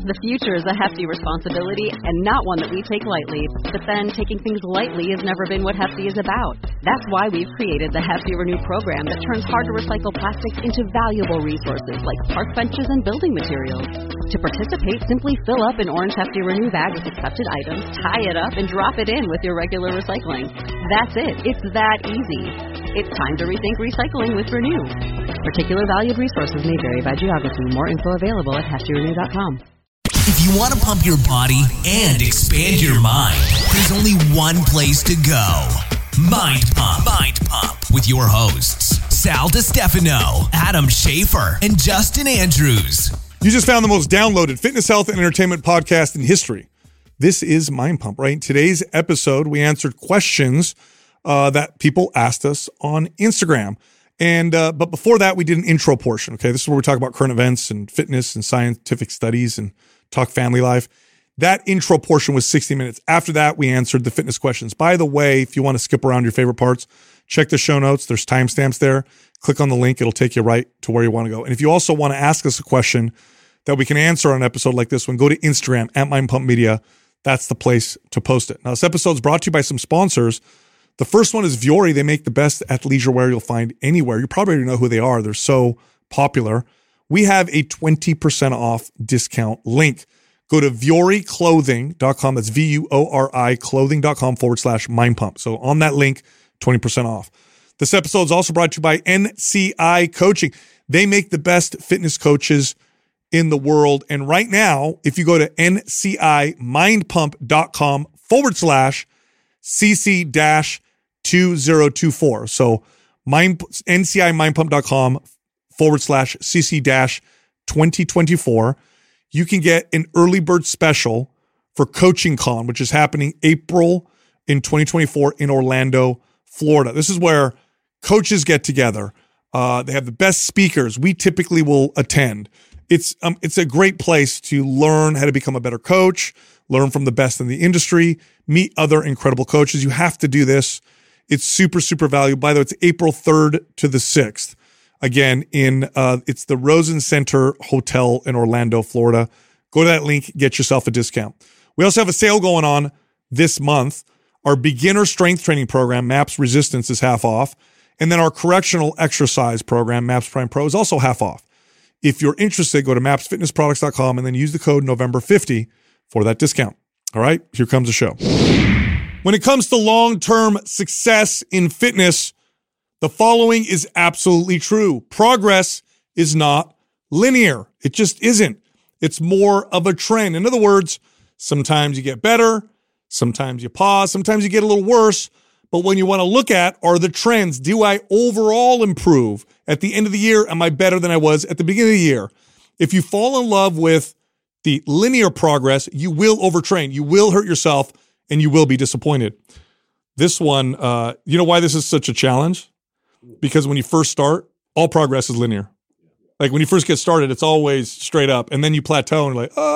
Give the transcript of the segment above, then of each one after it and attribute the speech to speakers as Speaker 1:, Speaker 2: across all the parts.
Speaker 1: The future is a hefty responsibility and not one that we take lightly. But then taking things lightly has never been what Hefty is about. That's why we've created the Hefty Renew program that turns hard-to-recycle plastics into valuable resources like park benches and building materials. To participate, simply fill up an orange Hefty Renew bag with accepted items, tie it up, and drop it in with your regular recycling. That's it. It's that easy. It's time to rethink recycling with Renew. Particular valued resources may vary by geography. More info available at heftyrenew.com.
Speaker 2: If you want to pump your body and expand your mind, there's only one place to go. Mind Pump. Mind Pump. With your hosts, Sal DiStefano, Adam Schafer, and Justin Andrews.
Speaker 3: You just found the most downloaded fitness, health, and entertainment podcast in history. This is Mind Pump, right? In today's episode, we answered questions that people asked us on Instagram. And but before that, we did an intro portion, okay? This is where we talk about current events and fitness and scientific studies and talk family life. That intro portion was 60 minutes. After that, we answered the fitness questions. By the way, if you want to skip around your favorite parts, check the show notes. There's timestamps there. Click on the link. It'll take you right to where you want to go. And if you also want to ask us a question that we can answer on an episode like this one, go to Instagram at Mind Pump Media. That's the place to post it. Now, this episode is brought to you by some sponsors. The first one is Vuori. They make the best athleisure wear you'll find anywhere. You probably already know who they are. They're so popular. We have a 20% off discount link. Go to VuoriClothing.com. That's VUORI clothing.com/Mind Pump. So on that link, 20% off. This episode is also brought to you by NCI Coaching. They make the best fitness coaches in the world. And right now, if you go to NCI-CC-2024, so NCIMindPump.com/CC-2024, you can get an early bird special for Coaching Con, which is happening April in 2024 in Orlando, Florida. This is where coaches get together. They have the best speakers. We typically will attend. It's a great place to learn how to become a better coach, learn from the best in the industry, meet other incredible coaches. You have to do this. It's super, super valuable. By the way, it's April 3rd to the 6th. Again, it's the Rosen Center Hotel in Orlando, Florida. Go to that link, get yourself a discount. We also have a sale going on this month. Our beginner strength training program, MAPS Resistance, is half off. And then our correctional exercise program, MAPS Prime Pro, is also half off. If you're interested, go to mapsfitnessproducts.com and then use the code November50 for that discount. All right, here comes the show. When it comes to long-term success in fitness, the following is absolutely true. Progress is not linear. It just isn't. It's more of a trend. In other words, sometimes you get better, sometimes you pause, sometimes you get a little worse. But when you want to look at are the trends, do I overall improve? At the end of the year, am I better than I was at the beginning of the year? If you fall in love with the linear progress, you will overtrain, you will hurt yourself, and you will be disappointed. This one, you know why this is such a challenge? Because when you first start, all progress is linear. Like when you first get started, it's always straight up. And then you plateau and you're like,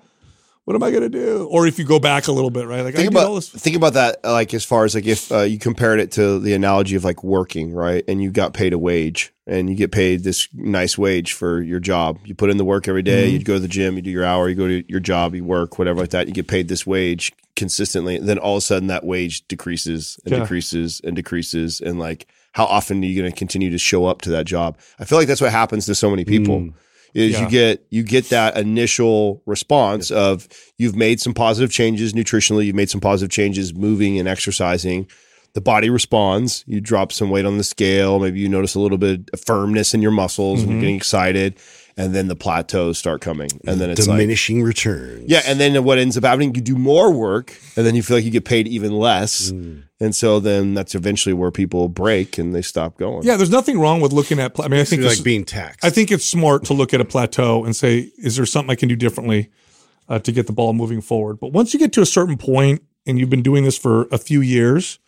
Speaker 3: what am I going to do? Or if you go back a little bit, right? Like
Speaker 4: think about that, like as far as like if you compared it to the analogy of like working, right? And you got paid a wage and you get paid this nice wage for your job. You put in the work every day, you go to the gym, you do your hour, you go to your job, you work, whatever like that. You get paid this wage consistently. And then all of a sudden that wage decreases and decreases and decreases. And like, how often are you going to continue to show up to that job? I feel like that's what happens to so many people. You get that initial response of you've made some positive changes nutritionally, you've made some positive changes moving and exercising. The body responds. You drop some weight on the scale. Maybe you notice a little bit of firmness in your muscles. You're getting excited. And then the plateaus start coming. And then it's
Speaker 5: diminishing returns.
Speaker 4: Yeah. And then what ends up happening, you do more work and then you feel like you get paid even less. And so then that's eventually where people break and they stop going.
Speaker 3: Yeah. There's nothing wrong with looking at, I think
Speaker 5: it's like being taxed.
Speaker 3: I think it's smart to look at a plateau and say, is there something I can do differently to get the ball moving forward? But once you get to a certain point and you've been doing this for a few years,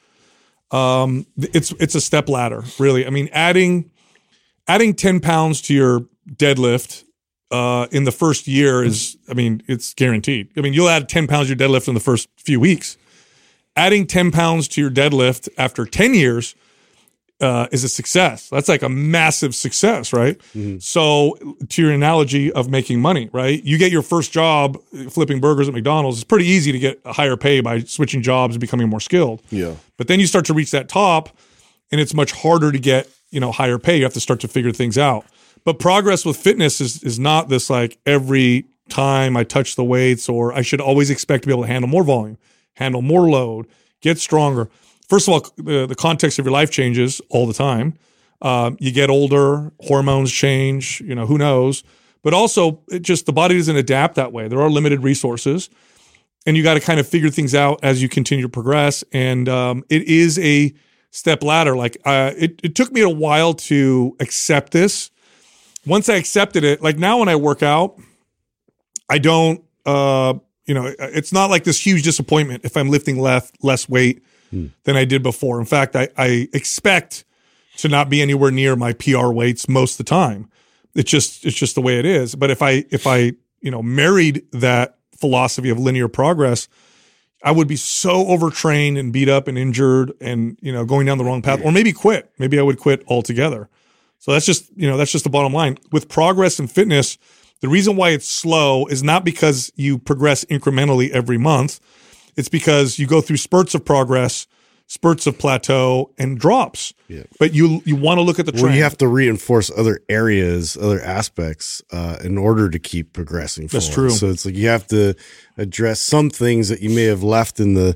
Speaker 3: it's a step ladder, really. I mean, adding 10 pounds to your deadlift in the first year is, I mean, it's guaranteed. I mean, you'll add 10 pounds to your deadlift in the first few weeks. Adding 10 pounds to your deadlift after 10 years is a success. That's like a massive success, right?
Speaker 5: Mm-hmm.
Speaker 3: So to your analogy of making money, right? You get your first job flipping burgers at McDonald's. It's pretty easy to get a higher pay by switching jobs and becoming more skilled.
Speaker 4: Yeah.
Speaker 3: But then you start to reach that top and it's much harder to get, higher pay. You have to start to figure things out. But progress with fitness is not this like every time I touch the weights, or I should always expect to be able to handle more volume, handle more load, get stronger. First of all, the context of your life changes all the time. You get older, hormones change, who knows. But also, the body doesn't adapt that way. There are limited resources, and you got to kind of figure things out as you continue to progress. And it is a step ladder. Like it took me a while to accept this. Once I accepted it, like now when I work out, I don't, it's not like this huge disappointment if I'm lifting less weight than I did before. In fact, I expect to not be anywhere near my PR weights most of the time. It's just the way it is. But if I married that philosophy of linear progress, I would be so overtrained and beat up and injured and, going down the wrong path, or maybe quit. Maybe I would quit altogether. So that's just the bottom line. With progress in fitness, the reason why it's slow is not because you progress incrementally every month. It's because you go through spurts of progress, spurts of plateau, and drops.
Speaker 5: Yeah.
Speaker 3: But you want to look at the trend.
Speaker 5: Well, you have to reinforce other areas, other aspects, in order to keep progressing forward.
Speaker 3: That's true.
Speaker 5: So it's like you have to address some things that you may have left in the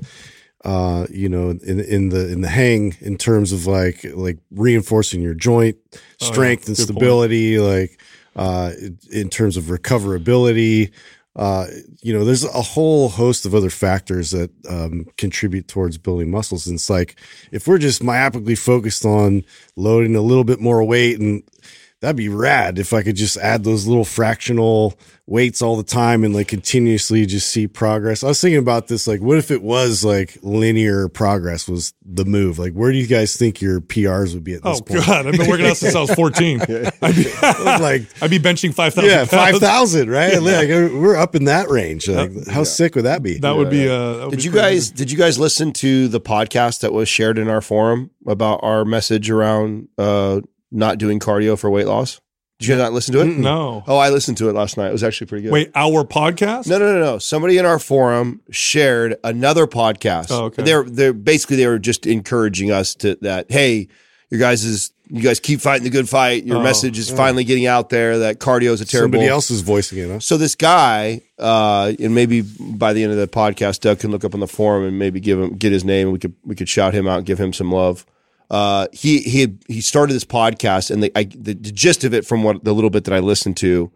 Speaker 5: in the hang, in terms of like reinforcing your joint strength and stability, like in terms of recoverability. There's a whole host of other factors that contribute towards building muscles. And it's like, if we're just myopically focused on loading a little bit more weight, and that'd be rad if I could just add those little fractional weights all the time and like continuously just see progress. I was thinking about this, like, what if it was like linear progress was the move? Like, where do you guys think your PRs would be at this point? Oh
Speaker 3: God, I've been working out since I was 14. I'd be benching 5,000.
Speaker 5: Yeah, 5,000, right? Like, we're up in that range. Like, how sick would that be?
Speaker 3: That would be.
Speaker 4: Did you guys listen to the podcast that was shared in our forum about our message around not doing cardio for weight loss? Did you not listen to it?
Speaker 3: No.
Speaker 4: Oh, I listened to it last night. It was actually pretty good.
Speaker 3: Wait, our podcast?
Speaker 4: No. Somebody in our forum shared another podcast.
Speaker 3: Oh, okay.
Speaker 4: They were just encouraging us that, hey, you guys keep fighting the good fight. Your message is finally getting out there that cardio is a terrible.
Speaker 5: Somebody else is voicing it. Huh?
Speaker 4: So this guy, and maybe by the end of the podcast, Doug can look up on the forum and maybe get his name, and we could shout him out and give him some love. He started this podcast, and the gist of it, from what the little bit that I listened to,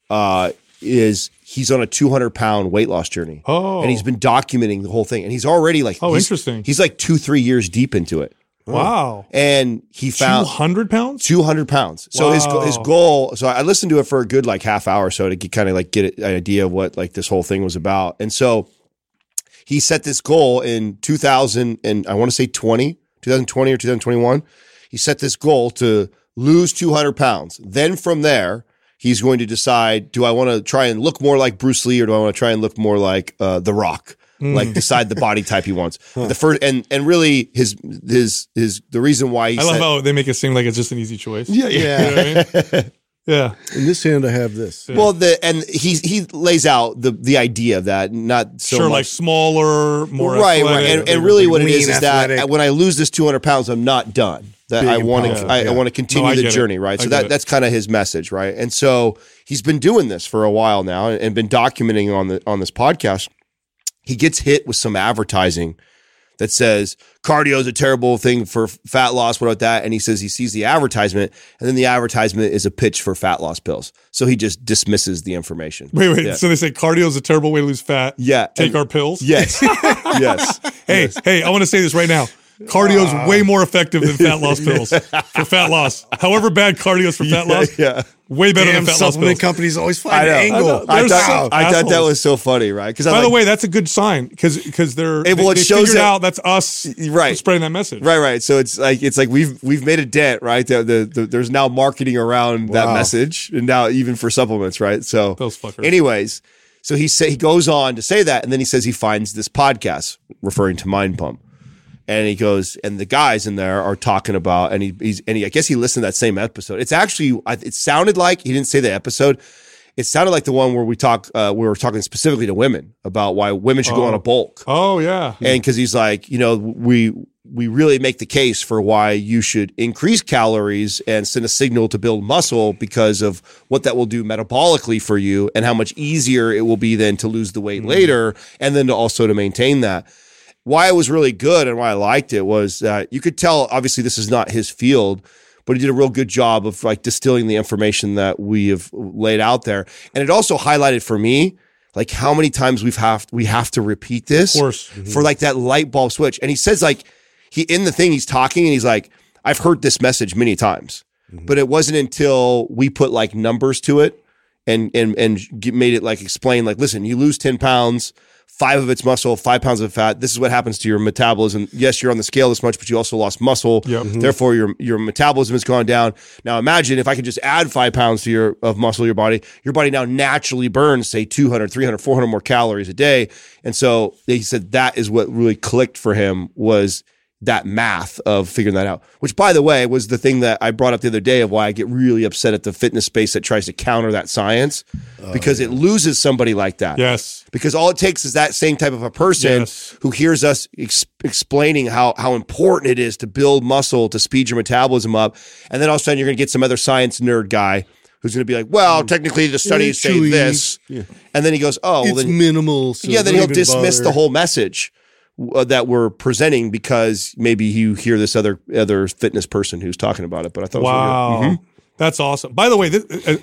Speaker 4: is he's on a 200-pound weight loss journey.
Speaker 3: Oh,
Speaker 4: and he's been documenting the whole thing, and he's already like,
Speaker 3: interesting.
Speaker 4: He's like 2-3 years deep into it.
Speaker 3: Wow.
Speaker 4: And he found
Speaker 3: 200 pounds.
Speaker 4: 200 pounds. So his goal. So I listened to it for a good like half hour or so to kind of like get an idea of what like this whole thing was about. And so he set this goal in 2000 and I want to say 2020 or 2021, he set this goal to lose 200 pounds. Then from there, he's going to decide, do I want to try and look more like Bruce Lee, or do I want to try and look more like The Rock? Like, decide the body type he wants. The first and really his the reason why
Speaker 3: I love how they make it seem like it's just an easy choice.
Speaker 5: Yeah.
Speaker 3: You know what I mean? Yeah.
Speaker 5: In this hand, I have this.
Speaker 4: Yeah. Well, he lays out the idea of that, not so much
Speaker 3: like smaller, more
Speaker 4: right,
Speaker 3: athletic,
Speaker 4: and really what it is
Speaker 5: athletic.
Speaker 4: that when I lose this 200 pounds, I'm not done. That I want to continue the journey, right? So that's kind of his message, right? And so he's been doing this for a while now and been documenting on this podcast. He gets hit with some advertising that says cardio is a terrible thing for fat loss. What about that? And he says he sees the advertisement, and then the advertisement is a pitch for fat loss pills. So he just dismisses the information.
Speaker 3: Wait.
Speaker 4: Yeah.
Speaker 3: So they say cardio is a terrible way to lose fat.
Speaker 4: Yeah.
Speaker 3: Take our pills.
Speaker 4: Yes. Yes.
Speaker 3: Hey, I want to say this right now. Cardio is way more effective than fat loss pills for fat loss. However bad cardio is for fat loss, way better than fat loss pills.
Speaker 5: Supplement companies always find an angle.
Speaker 4: I thought that was so funny, right?
Speaker 3: By the way, that's a good sign because they figured out that's us spreading that message.
Speaker 4: Right. So it's like we've made a dent, right? There's now marketing around that message, and now even for supplements, right? So
Speaker 3: those fuckers.
Speaker 4: Anyways, so he goes on to say that, and then he says he finds this podcast referring to Mind Pump. And he goes, and the guys in there are talking about, and I guess he listened to that same episode. It's actually, it sounded like, he didn't say the episode. It sounded like the one where we were talking specifically to women about why women should go on a bulk.
Speaker 3: Oh yeah.
Speaker 4: And cause he's like, we really make the case for why you should increase calories and send a signal to build muscle because of what that will do metabolically for you and how much easier it will be then to lose the weight later. And then to maintain that. Why it was really good and why I liked it was that you could tell, obviously this is not his field, but he did a real good job of like distilling the information that we have laid out there. And it also highlighted for me, like how many times we have to repeat this for like that light bulb switch. And he says like, he's talking and he's like, I've heard this message many times, but it wasn't until we put like numbers to it and made it like explain, like, listen, you lose 10 pounds, 5 of it's muscle, 5 pounds of fat. This is what happens to your metabolism. Yes, you're on the scale this much, but you also lost muscle. Yep. Therefore, your metabolism has gone down. Now imagine if I could just add 5 pounds to of muscle to your body now naturally burns, say 200, 300, 400 more calories a day. And so he said that is what really clicked for him, was that math of figuring that out, which by the way was the thing that I brought up the other day of why I get really upset at the fitness space that tries to counter that science, because it loses somebody like that.
Speaker 3: Yes.
Speaker 4: Because all it takes is that same type of a person who hears us explaining how important it is to build muscle to speed your metabolism up. And then all of a sudden you're going to get some other science nerd guy who's going to be like, well, technically the studies say this. Yeah. And then he goes, oh, well,
Speaker 5: it's minimal. So
Speaker 4: then he'll dismiss the whole message that we're presenting because maybe you hear this other fitness person who's talking about it. But I thought,
Speaker 3: wow, that's awesome. By the way,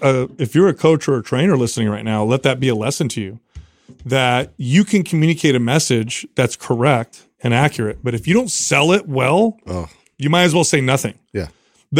Speaker 3: if you're a coach or a trainer listening right now, let that be a lesson to you that you can communicate a message that's correct and accurate. But if you don't sell it well, you might as well say nothing.
Speaker 5: Yeah.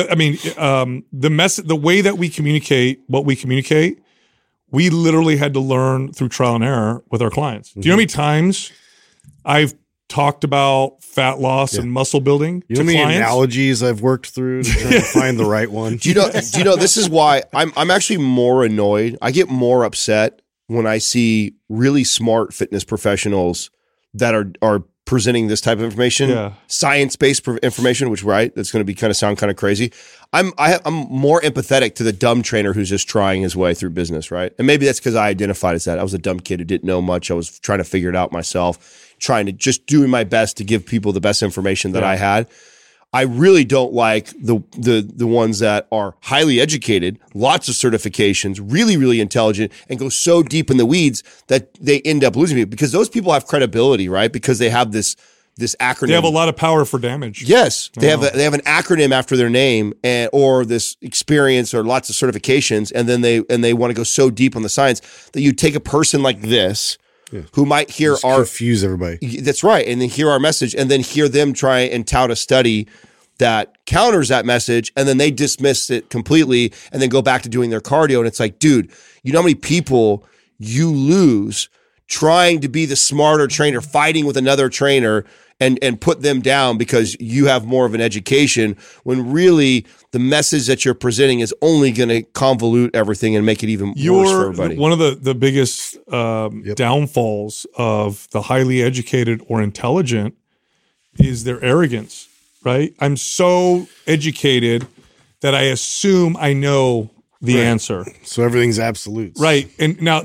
Speaker 3: The way that we communicate what we communicate, we literally had to learn through trial and error with our clients. Do you know how many times I've talked about fat loss and muscle building
Speaker 5: to clients? Analogies I've worked through to try to find the right one.
Speaker 4: Do you know, this is why I'm actually more annoyed. I get more upset when I see really smart fitness professionals that are presenting this type of information, science-based information, which that's going to sound kind of crazy. I'm more empathetic to the dumb trainer who's just trying his way through business, right? And maybe that's because I identified as that. I was a dumb kid who didn't know much. I was trying to figure it out myself, trying to just doing my best to give people the best information that I had. I really don't like the ones that are highly educated, lots of certifications, really, really intelligent, and go so deep in the weeds that they end up losing me, because those people have credibility, right? Because they have this acronym.
Speaker 3: They have a lot of power for damage.
Speaker 4: Yes, they have an acronym after their name, or this experience or lots of certifications, and then they want to go so deep on the science that you take a person like this. Yeah. Who might hear
Speaker 5: confuse everybody.
Speaker 4: That's right. And then hear our message and then hear them try and tout a study that counters that message, and then they dismiss it completely and then go back to doing their cardio. And it's like, dude, you know how many people you lose trying to be the smarter trainer, fighting with another trainer and put them down because you have more of an education, when really the message that you're presenting is only going to convolute everything and make it even worse for everybody.
Speaker 3: One of the biggest downfalls of the highly educated or intelligent is their arrogance, right? I'm so educated that I assume I know the answer.
Speaker 5: So everything's absolutes.
Speaker 3: Right. And now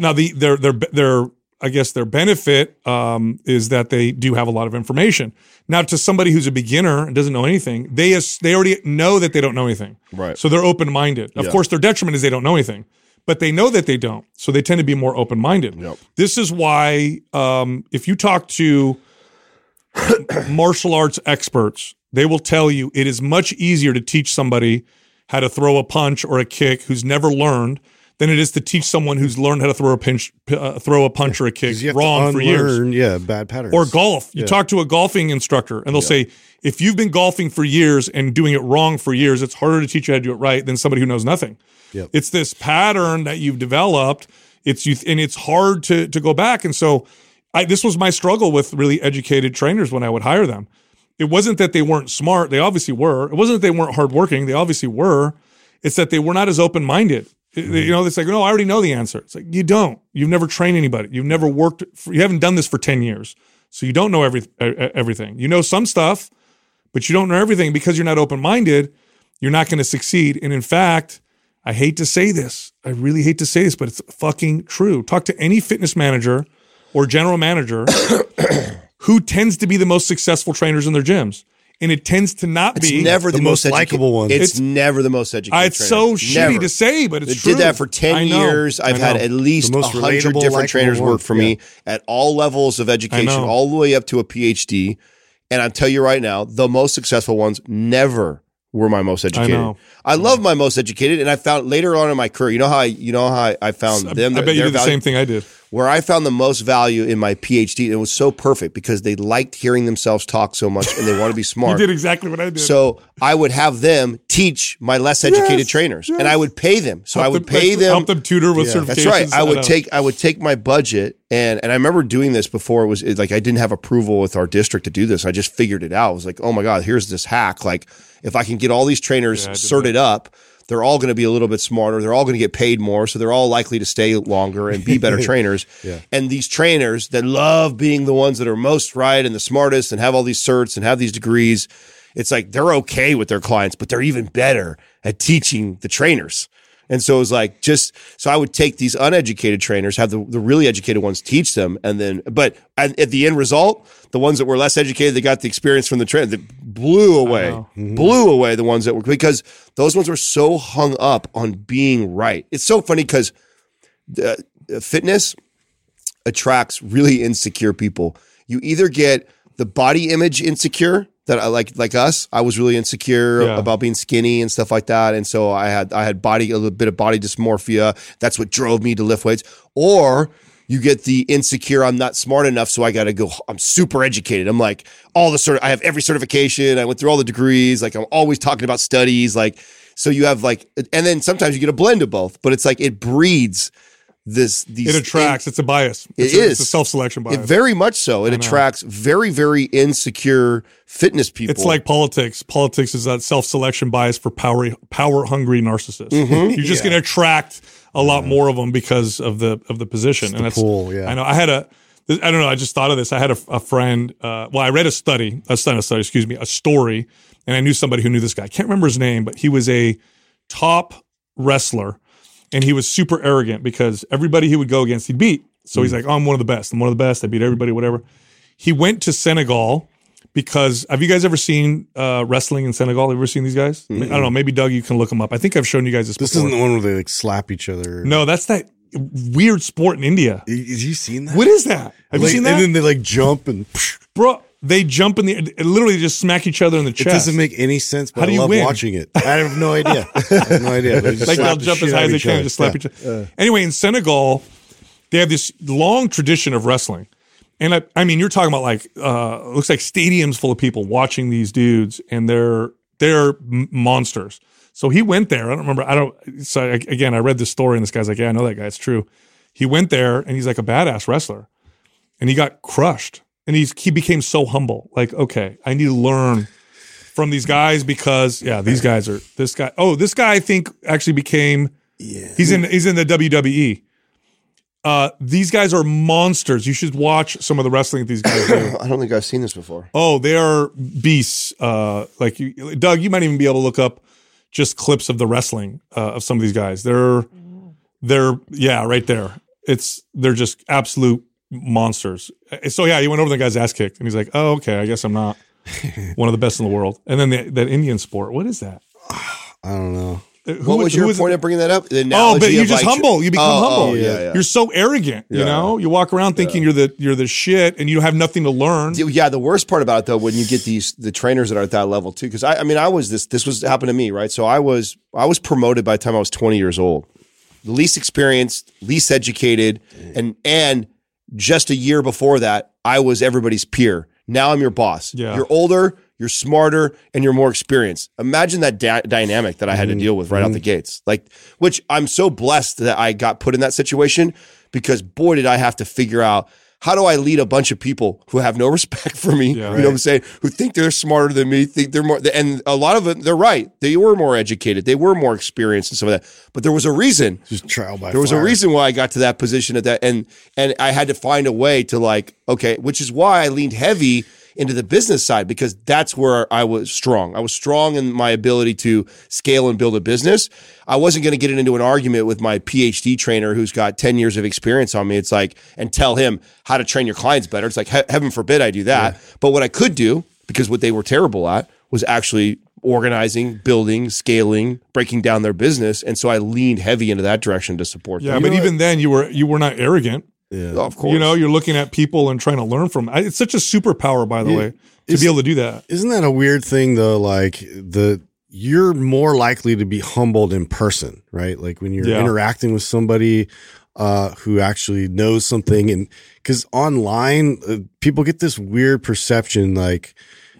Speaker 3: their I guess their benefit is that they do have a lot of information. Now, to somebody who's a beginner and doesn't know anything, they already know that they don't know anything.
Speaker 4: Right.
Speaker 3: So they're open-minded. Of course, their detriment is they don't know anything, but they know that they don't. So they tend to be more open-minded.
Speaker 4: Yep.
Speaker 3: This is why if you talk to martial arts experts, they will tell you it is much easier to teach somebody how to throw a punch or a kick who's never learned than it is to teach someone who's learned how to throw a punch or a kick wrong for years.
Speaker 5: Yeah, bad patterns.
Speaker 3: Or golf. You talk to a golfing instructor, and they'll say, if you've been golfing for years and doing it wrong for years, it's harder to teach you how to do it right than somebody who knows nothing.
Speaker 5: Yep.
Speaker 3: It's this pattern that you've developed. And it's hard to go back. And so this was my struggle with really educated trainers when I would hire them. It wasn't that they weren't smart. They obviously were. It wasn't that they weren't hardworking. They obviously were. It's that they were not as open-minded. You know, it's like, no, I already know the answer. It's like, you don't. You've never trained anybody. You've never worked. You haven't done this for 10 years. So you don't know everything. You know some stuff, but you don't know everything. Because you're not open-minded, you're not going to succeed. And in fact, I hate to say this. I really hate to say this, but it's fucking true. Talk to any fitness manager or general manager who tends to be the most successful trainers in their gyms. And it tends to not be
Speaker 4: it's never the most
Speaker 5: likable one.
Speaker 4: It's never the most educated.
Speaker 3: It's so shitty to say, but it's true.
Speaker 4: Did that for 10 years. I've had at least 100 different trainers work for me at all levels of education, all the way up to a PhD. And I'll tell you right now, the most successful ones never were my most educated. I love my most educated, and I found later on in my career, you know how I found them.
Speaker 3: I bet you did the same thing I did.
Speaker 4: Where I found the most value in my PhD, and it was so perfect because they liked hearing themselves talk so much and they want to be smart.
Speaker 3: You did exactly what I did.
Speaker 4: So I would have them teach my less educated trainers, and I would pay them. So I would pay them,
Speaker 3: help them tutor with certifications.
Speaker 4: That's right. I would take my budget, and I remember doing this before. It was like I didn't have approval with our district to do this. I just figured it out. I was like, oh my God, here's this hack. Like if I can get all these trainers certed up, they're all going to be a little bit smarter. They're all going to get paid more. So they're all likely to stay longer and be better trainers. And these trainers that love being the ones that are most right and the smartest and have all these certs and have these degrees, it's like they're okay with their clients, but they're even better at teaching the trainers. And so it was like so I would take these uneducated trainers, have the really educated ones teach them. And then, but at the end result, the ones that were less educated, they got the experience from the trainer that blew away the ones that were, because those ones were so hung up on being right. It's so funny because fitness attracts really insecure people. You either get the body image insecure, that I like us. I was really insecure about being skinny and stuff like that. And so I had a little bit of body dysmorphia. That's what drove me to lift weights. Or you get the insecure, I'm not smart enough, so I got to go, I'm super educated. I'm like I have every certification. I went through all the degrees. Like I'm always talking about studies. Like, so you have and then sometimes you get a blend of both, but it's like it breeds it attracts. It's a bias. It's a self-selection bias. Very much so. It attracts very, very insecure fitness people.
Speaker 3: It's like politics. Politics is that self-selection bias for power-hungry narcissists. You're just going to attract a lot more of them because of the position.
Speaker 5: It's the pool. Yeah,
Speaker 3: I know. I don't know. I just thought of this. I had a friend. I read a story, and I knew somebody who knew this guy. I can't remember his name, but he was a top wrestler. And he was super arrogant because everybody he would go against, he'd beat. So he's like, oh, I'm one of the best. I'm one of the best. I beat everybody, whatever. He went to Senegal because, have you guys ever seen wrestling in Senegal? Have you ever seen these guys? I don't know. Maybe, Doug, you can look them up. I think I've shown you guys this before.
Speaker 5: This isn't the one where they like slap each other.
Speaker 3: No, that's that weird sport in India.
Speaker 5: Have you seen that?
Speaker 3: What is that? Have you seen that?
Speaker 5: And then they like jump and...
Speaker 3: Bro, they jump in the literally just smack each other in the chest.
Speaker 5: It doesn't make any sense, but
Speaker 3: How do
Speaker 5: I
Speaker 3: you
Speaker 5: love
Speaker 3: win?
Speaker 5: watching it. I have no idea.
Speaker 3: They'll jump as high as they can and just slap each other. Anyway, in Senegal, they have this long tradition of wrestling. And I mean, you're talking about like, looks like stadiums full of people watching these dudes, and they're monsters. So he went there. I read this story, and this guy's like, yeah, I know that guy. It's true. He went there, and he's like a badass wrestler. And he got crushed. And he became so humble. Like, okay, I need to learn from these guys because this guy I think actually became he's in the WWE. These guys are monsters. You should watch some of the wrestling that these guys do.
Speaker 4: I don't think I've seen this before.
Speaker 3: Oh, they are beasts. Doug, you might even be able to look up just clips of the wrestling of some of these guys. They're right there. They're just absolute monsters. So he went over the guy's ass kicked, and he's like, "Oh, okay, I guess I'm not one of the best in the world." And then that Indian sport, what is that?
Speaker 5: I don't know.
Speaker 4: What was your point of bringing that up?
Speaker 3: But you're just humble. You become humble. Yeah. You're so arrogant. You know, you walk around thinking you're the shit, and you have nothing to learn.
Speaker 4: Yeah, the worst part about it though, when you get the trainers that are at that level too, because I was this was happened to me, right? So I was promoted by the time I was 20 years old, the least experienced, least educated, and just a year before that, I was everybody's peer. Now I'm your boss. Yeah. You're older, you're smarter, and you're more experienced. Imagine that dynamic that I had to deal with right out the gates. Like, which I'm so blessed that I got put in that situation, because boy, did I have to figure out how do I lead a bunch of people who have no respect for me?
Speaker 3: Yeah,
Speaker 4: you know what I'm saying? Who think they're smarter than me, think they're more, and a lot of it, they're right. They were more educated. They were more experienced and some of that. But there was a reason.
Speaker 5: Just trial by
Speaker 4: There was
Speaker 5: fire.
Speaker 4: a reason why I got to that position at that. And I had to find a way to like, okay, which is why I leaned heavy into the business side, because that's where I was strong. I was strong in my ability to scale and build a business. I wasn't going to get into an argument with my PhD trainer who's got 10 years of experience on me. It's like, and tell him how to train your clients better. It's like, heaven forbid I do that. Yeah. But what I could do, because what they were terrible at, was actually organizing, building, scaling, breaking down their business. And so I leaned heavy into that direction to support them.
Speaker 3: Yeah, but even then you were not arrogant.
Speaker 5: Yeah.
Speaker 4: Of course.
Speaker 3: You know, you're looking at people and trying to learn from them. It's such a superpower, by the way, to be able to do that.
Speaker 5: Isn't that a weird thing though? Like you're more likely to be humbled in person, right? Like when you're interacting with somebody who actually knows something, and because online people get this weird perception like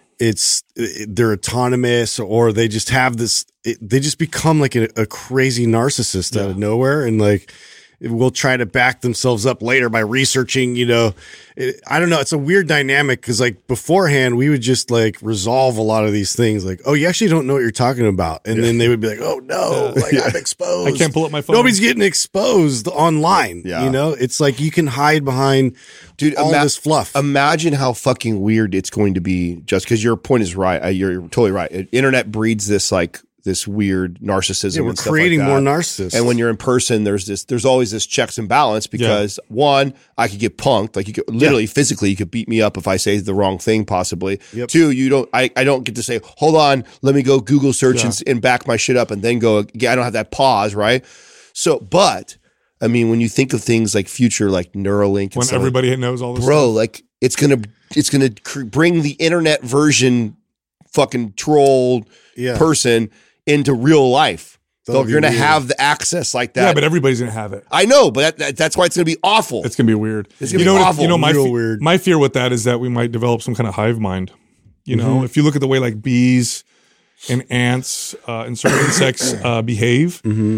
Speaker 5: they're autonomous, or they just have this. They just become like a crazy narcissist out of nowhere, and like. Will try to back themselves up later by researching, you know, I don't know. It's a weird dynamic because like beforehand we would just like resolve a lot of these things like, oh, you actually don't know what you're talking about. And then they would be like, oh no, like I'm exposed.
Speaker 3: I can't pull up my phone.
Speaker 5: Nobody's getting exposed online.
Speaker 4: Yeah.
Speaker 5: You know, it's like you can hide behind all this fluff.
Speaker 4: Imagine how fucking weird it's going to be, just because your point is right. You're totally right. Internet breeds this like, this weird narcissism.
Speaker 5: Yeah, we're
Speaker 4: and stuff
Speaker 5: creating
Speaker 4: like that.
Speaker 5: more narcissists.
Speaker 4: And when you're in person, there's always this checks and balance, because one, I could get punked. Like you could literally physically, you could beat me up if I say the wrong thing, possibly.
Speaker 5: Yep.
Speaker 4: Two, I don't get to say, hold on, let me go Google search and back my shit up and then go, I don't have that pause, right? So, but I mean, when you think of things like future, like Neuralink,
Speaker 3: when everybody knows all this
Speaker 4: bro,
Speaker 3: stuff.
Speaker 4: like it's going to bring the internet version fucking troll person into real life. So if you're going to have the access like that.
Speaker 3: Yeah, but everybody's going to have it.
Speaker 4: I know, but that's why it's going to be awful.
Speaker 3: It's going to be weird.
Speaker 4: It's going to be awful.
Speaker 3: You know,
Speaker 5: weird.
Speaker 3: My fear with that is that we might develop some kind of hive mind. You know, if you look at the way like bees and ants and certain insects behave,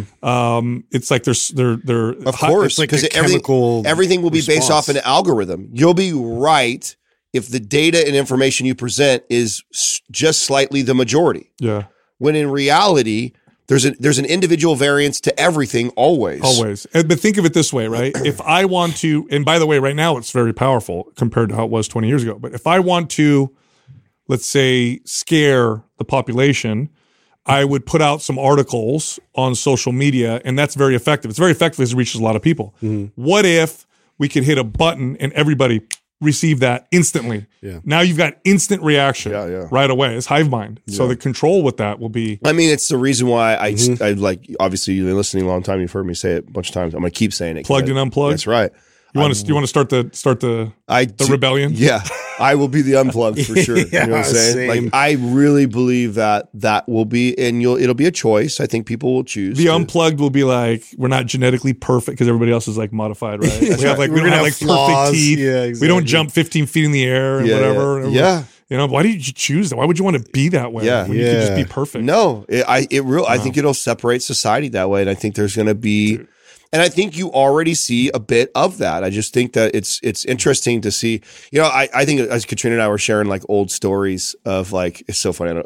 Speaker 3: it's like they're
Speaker 4: of course,
Speaker 5: like
Speaker 4: because everything will be based off an algorithm. You'll be right if the data and information you present is just slightly the majority.
Speaker 3: Yeah.
Speaker 4: When in reality, there's an individual variance to everything always.
Speaker 3: Always. But think of it this way, right? If I want to, and by the way, right now it's very powerful compared to how it was 20 years ago. But if I want to, let's say, scare the population, I would put out some articles on social media, and that's very effective. It's very effective because it reaches a lot of people. What if we could hit a button and everybody receive that instantly?
Speaker 5: Yeah.
Speaker 3: Now you've got instant reaction right away. It's hive mind. So the control with that will be.
Speaker 4: I mean, it's the reason why I like, obviously you've been listening a long time. You've heard me say it a bunch of times. I'm going to keep saying it.
Speaker 3: Plugged and unplugged.
Speaker 4: That's right.
Speaker 3: You want to start the rebellion?
Speaker 4: Yeah. I will be the unplugged for sure. You know what I'm saying?
Speaker 5: Same.
Speaker 4: Like, I really believe that will be, and it'll be a choice. I think people will choose.
Speaker 3: The unplugged will be like, we're not genetically perfect because everybody else is like modified, right? We don't have like perfect teeth.
Speaker 5: Yeah, exactly.
Speaker 3: We don't jump 15 feet in the air and whatever.
Speaker 4: Yeah.
Speaker 3: You know, why did you choose that? Why would you want to be that way?
Speaker 4: Yeah.
Speaker 3: When you could just be perfect.
Speaker 4: No, I think it'll separate society that way. And I think there's going to be, and I think you already see a bit of that. I just think that it's interesting to see, you know, I think as Katrina and I were sharing like old stories of like, it's so funny,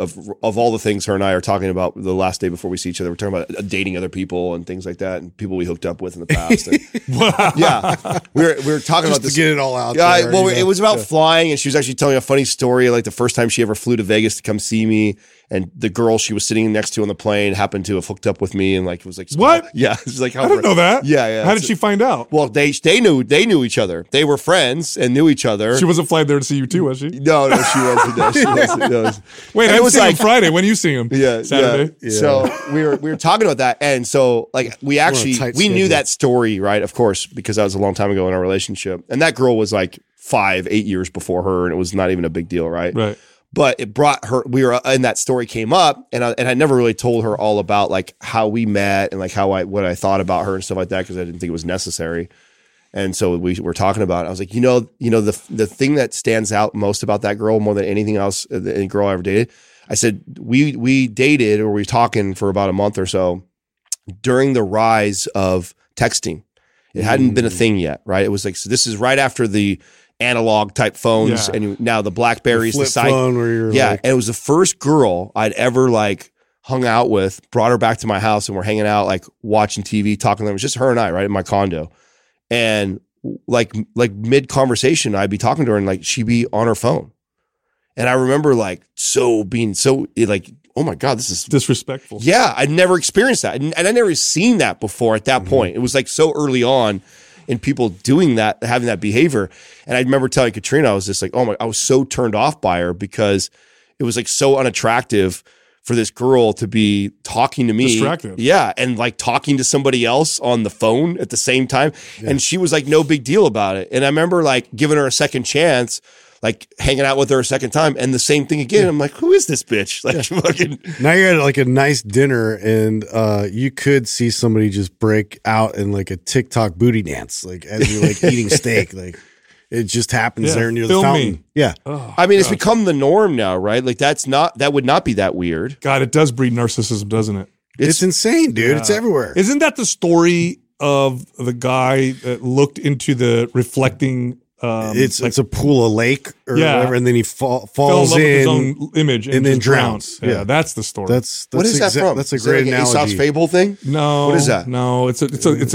Speaker 4: of all the things her and I are talking about the last day before we see each other. We're talking about dating other people and things like that, and people we hooked up with in the past. And, yeah. We were talking about this.
Speaker 5: To get it all out
Speaker 4: there.
Speaker 5: Well,
Speaker 4: it was about flying, and she was actually telling a funny story, like the first time she ever flew to Vegas to come see me. And the girl she was sitting next to on the plane happened to have hooked up with me, and like it was like,
Speaker 3: what?
Speaker 4: Yeah, it was like,
Speaker 3: I didn't know that.
Speaker 4: Yeah.
Speaker 3: How did she find out?
Speaker 4: Well, they knew each other. They were friends and knew each other.
Speaker 3: She wasn't flying there to see you too, was she?
Speaker 4: No, she wasn't. No, she wasn't. No.
Speaker 3: Wait, I was seeing him Friday. When are you seeing him?
Speaker 4: Yeah,
Speaker 3: Saturday.
Speaker 4: Yeah. So we were talking about that, and so like we knew that story, right? Of course, because that was a long time ago in our relationship, and that girl was like 8 years before her, and it was not even a big deal, right?
Speaker 3: Right.
Speaker 4: But it brought her, and that story came up, and I never really told her all about like how we met and like what I thought about her and stuff like that, because I didn't think it was necessary. And so we were talking about it. I was like, the thing that stands out most about that girl more than anything else, any girl I ever dated, I said, we dated, or we were talking for about a month or so during the rise of texting. It hadn't been a thing yet, right? It was like, so this is right after the analog type phones, and now the BlackBerries,
Speaker 5: the flip phone where you're
Speaker 4: and it was the first girl I'd ever like hung out with, brought her back to my house, and we're hanging out, like watching TV, talking to them. It was just her and I, right, in my condo. And like mid conversation, I'd be talking to her and like she'd be on her phone. And I remember like being so like, oh my God, this is
Speaker 3: disrespectful.
Speaker 4: Yeah, I'd never experienced that. And I'd never seen that before at that point. It was like so early on in people doing that, having that behavior. And I remember telling Katrina, I was just like, I was so turned off by her because it was like so unattractive for this girl to be talking to me.
Speaker 3: Distracted.
Speaker 4: Yeah. And like talking to somebody else on the phone at the same time. Yeah. And she was like, no big deal about it. And I remember like giving her a second chance, like hanging out with her a second time, and the same thing again. I'm like, who is this bitch? Like, fucking.
Speaker 5: Now you're at like a nice dinner, and you could see somebody just break out in like a TikTok booty dance, like as you're like eating steak. Like it just happens there near the fountain.
Speaker 3: Me.
Speaker 5: Yeah.
Speaker 4: Oh, I mean, it's become the norm now, right? Like that would not be that weird.
Speaker 3: God, it does breed narcissism, doesn't it?
Speaker 5: It's insane, dude. Yeah. It's everywhere.
Speaker 3: Isn't that the story of the guy that looked into the reflecting?
Speaker 5: It's a pool, a lake, or whatever, and then he falls in
Speaker 3: love with his own image and then
Speaker 5: drowns.
Speaker 3: Yeah, that's the story.
Speaker 4: What is that from?
Speaker 5: That's a great analogy.
Speaker 4: Aesop's Fable thing?
Speaker 3: No,
Speaker 4: what is that?
Speaker 3: No, it's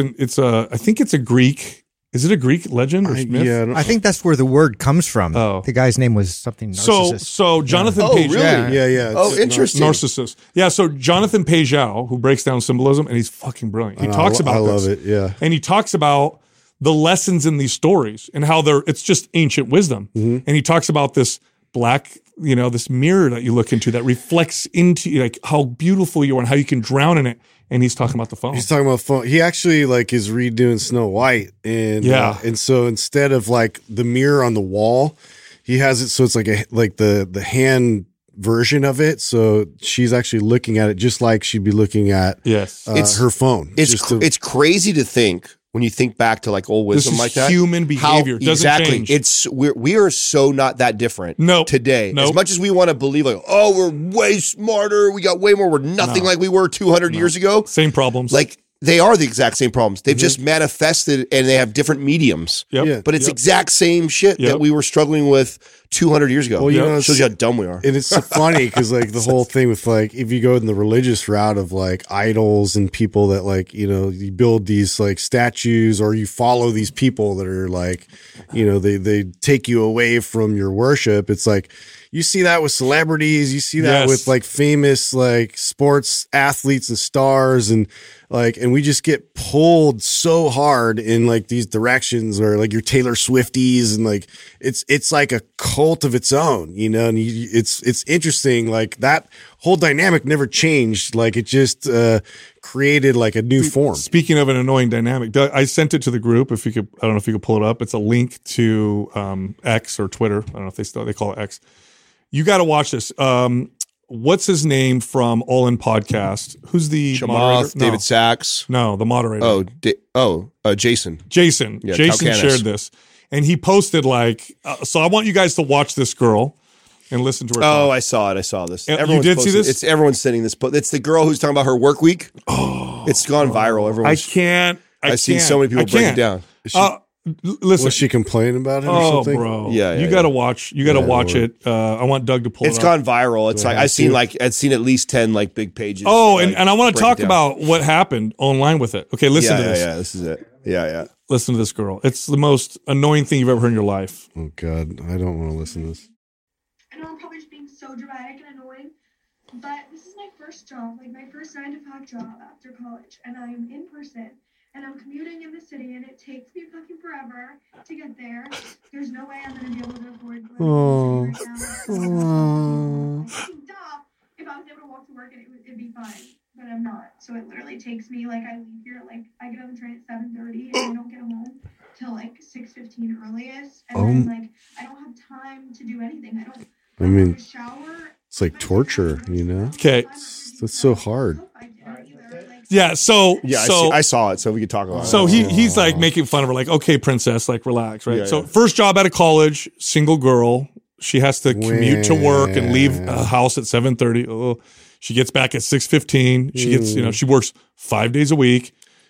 Speaker 3: a. I think it's a Greek. Is it a Greek legend or myth?
Speaker 5: Yeah,
Speaker 6: I think that's where the word comes from. Oh. The guy's name was something narcissist.
Speaker 3: So Jonathan Page.
Speaker 4: Really?
Speaker 5: Yeah.
Speaker 4: Oh, interesting.
Speaker 3: Narcissist. Yeah, so Jonathan Pageau, who breaks down symbolism, and he's fucking brilliant. He talks about this.
Speaker 5: I love it, yeah.
Speaker 3: And he talks about the lessons in these stories and how it's just ancient wisdom. And he talks about this black, this mirror that you look into that reflects into like how beautiful you are and how you can drown in it. And he's talking about the phone.
Speaker 5: He's talking about phone. He actually like is redoing Snow White. And and so instead of like the mirror on the wall, he has it so it's like the hand version of it. So she's actually looking at it just like she'd be looking at
Speaker 4: it's
Speaker 5: her phone.
Speaker 4: It's crazy to think when you think back to like old wisdom like that.
Speaker 3: Human behavior doesn't change.
Speaker 4: We are so not that different today. As much as we want to believe like, we're way smarter, we got way more, we're nothing like we were 200 years ago.
Speaker 3: Same problems.
Speaker 4: Like they are the exact same problems. They've just manifested and they have different mediums. But it's exact same shit that we were struggling with 200 years ago. Well, shows you how dumb we are.
Speaker 5: And it's so funny because like the whole thing with like, if you go in the religious route of like idols and people that like, you build these like statues or you follow these people that are like, they take you away from your worship. It's like, you see that with celebrities, you see that with like famous like sports athletes and stars and we just get pulled so hard in like these directions or like your Taylor Swifties and like it's like a cult of its own, and it's interesting. Like that whole dynamic never changed. Like it just created like a new form.
Speaker 3: Speaking of an annoying dynamic, I sent it to the group. I don't know if you could pull it up. It's a link to X or Twitter. I don't know if they call it X. You got to watch this. What's his name from All In Podcast? Who's the moderator?
Speaker 4: David Sachs.
Speaker 3: No, the moderator.
Speaker 4: Jason.
Speaker 3: Jason.
Speaker 4: Yeah,
Speaker 3: Jason shared this. And he posted like, so I want you guys to watch this girl and listen to her talk.
Speaker 4: I saw it. I saw this.
Speaker 3: You did see this?
Speaker 4: Everyone's sending this. It's the girl who's talking about her work week. It's gone viral. I've seen so many people break it down.
Speaker 3: Listen,
Speaker 5: was she complaining about it or something?
Speaker 3: Bro. You got to watch. You got to watch it. I want Doug to pull it up.
Speaker 4: It's gone viral. It's like I've seen at least 10 like big pages.
Speaker 3: And I want to talk about what happened online with it. Okay, listen to this.
Speaker 4: Yeah, this is it. Yeah.
Speaker 3: Listen to this girl. It's the most annoying thing you've ever heard in your life.
Speaker 5: Oh God, I don't want to listen to this.
Speaker 7: I know I'm probably just being so dramatic and annoying, but this is my first job, like my first 9-to-5 job after college, and I am in person. And I'm commuting in the city, and it takes me fucking forever to get there. There's no way I'm going to be able to afford right now. If I was able to walk to work, it'd be fine. But I'm not. So it literally takes me, like, I leave here, like, I get on the train at 7:30, and I don't get home till, like, 6:15 earliest. And then, like, I don't have time to do anything. I mean, shower.
Speaker 5: It's like torture,
Speaker 3: Okay.
Speaker 5: That's so hard.
Speaker 3: Yeah,
Speaker 4: I saw it, so we could talk about it.
Speaker 3: So he's like making fun of her, like, okay, princess, like relax, right? First job out of college, single girl. She has to commute to work and leave a house at 7:30. She gets back at 6:15. She gets, she works 5 days a week.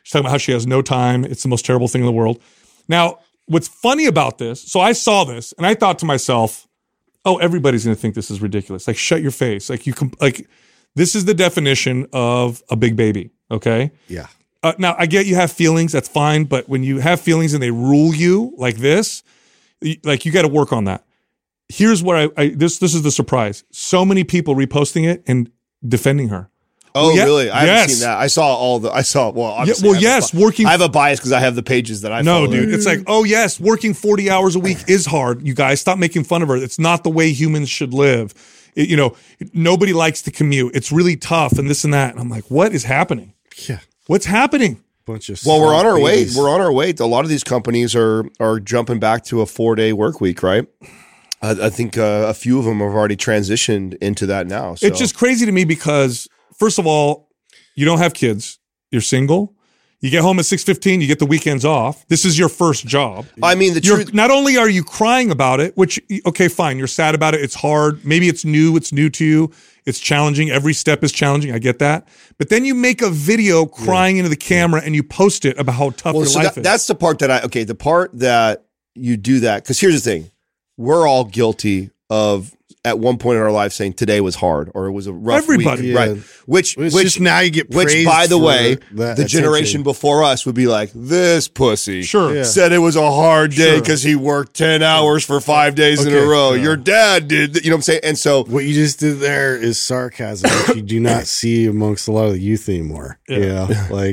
Speaker 3: She's talking about how she has no time. It's the most terrible thing in the world. Now, what's funny about this, so I saw this and I thought to myself, oh, everybody's going to think this is ridiculous. Like, shut your face. Like, this is the definition of a big baby, okay?
Speaker 5: Yeah.
Speaker 3: Now, I get you have feelings. That's fine. But when you have feelings and they rule you like this, like, you got to work on that. Here's where this is the surprise. So many people reposting it and defending her.
Speaker 4: Oh, really? I haven't seen that. I saw
Speaker 3: working.
Speaker 4: I have a bias because I have the pages that I follow.
Speaker 3: No, dude. It's like, oh, yes, working 40 hours a week is hard. You guys, stop making fun of her. It's not the way humans should live. Nobody likes to commute. It's really tough and this and that. And I'm like, what is happening?
Speaker 5: Yeah.
Speaker 3: What's happening?
Speaker 4: Well, we're on our way. We're on our way. A lot of these companies are jumping back to a 4-day work week, right? I think a few of them have already transitioned into that now. So.
Speaker 3: It's just crazy to me because, first of all, you don't have kids. You're single. You get home at 6:15. You get the weekends off. This is your first job.
Speaker 4: I mean,
Speaker 3: not only are you crying about it, which, okay, fine. You're sad about it. It's hard. Maybe it's new. It's new to you. It's challenging. Every step is challenging. I get that. But then you make a video crying into the camera and you post it about how tough your life is.
Speaker 4: That's the part the part that you do that. Because here's the thing. We're all guilty of at one point in our life saying today was hard or it was a rough week.
Speaker 5: Yeah.
Speaker 4: Right. Which
Speaker 5: just now you get praised.
Speaker 4: Which, by the way,
Speaker 5: the
Speaker 4: generation before us would be like, this pussy said it was a hard day because he worked 10 hours for 5 days in a row. Your dad did, you know what I'm saying? And so
Speaker 5: what you just did there is sarcasm, which you do not see amongst a lot of the youth anymore. Yeah.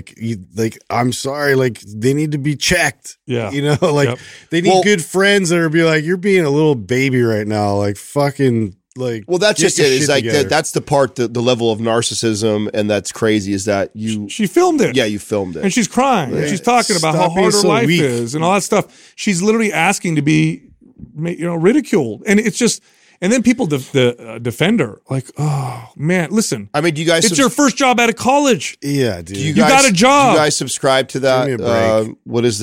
Speaker 5: I'm sorry, like they need to be checked.
Speaker 3: Yeah.
Speaker 5: They need good friends that are be like, you're being a little baby right now. Like fucking.
Speaker 4: Well, that's just it. It's like that's the part, the level of narcissism, and that's crazy. Is that
Speaker 3: she filmed it?
Speaker 4: Yeah, you filmed it,
Speaker 3: and she's crying. And she's talking about how hard her life is and all that stuff. She's literally asking to be, ridiculed, and it's just. And then people defend her like, oh man, listen.
Speaker 4: I mean, do you guys?
Speaker 3: It's your first job out of college.
Speaker 5: Yeah, dude.
Speaker 3: You got a job.
Speaker 4: Do you guys subscribe to that?
Speaker 5: Give me a break.
Speaker 4: What is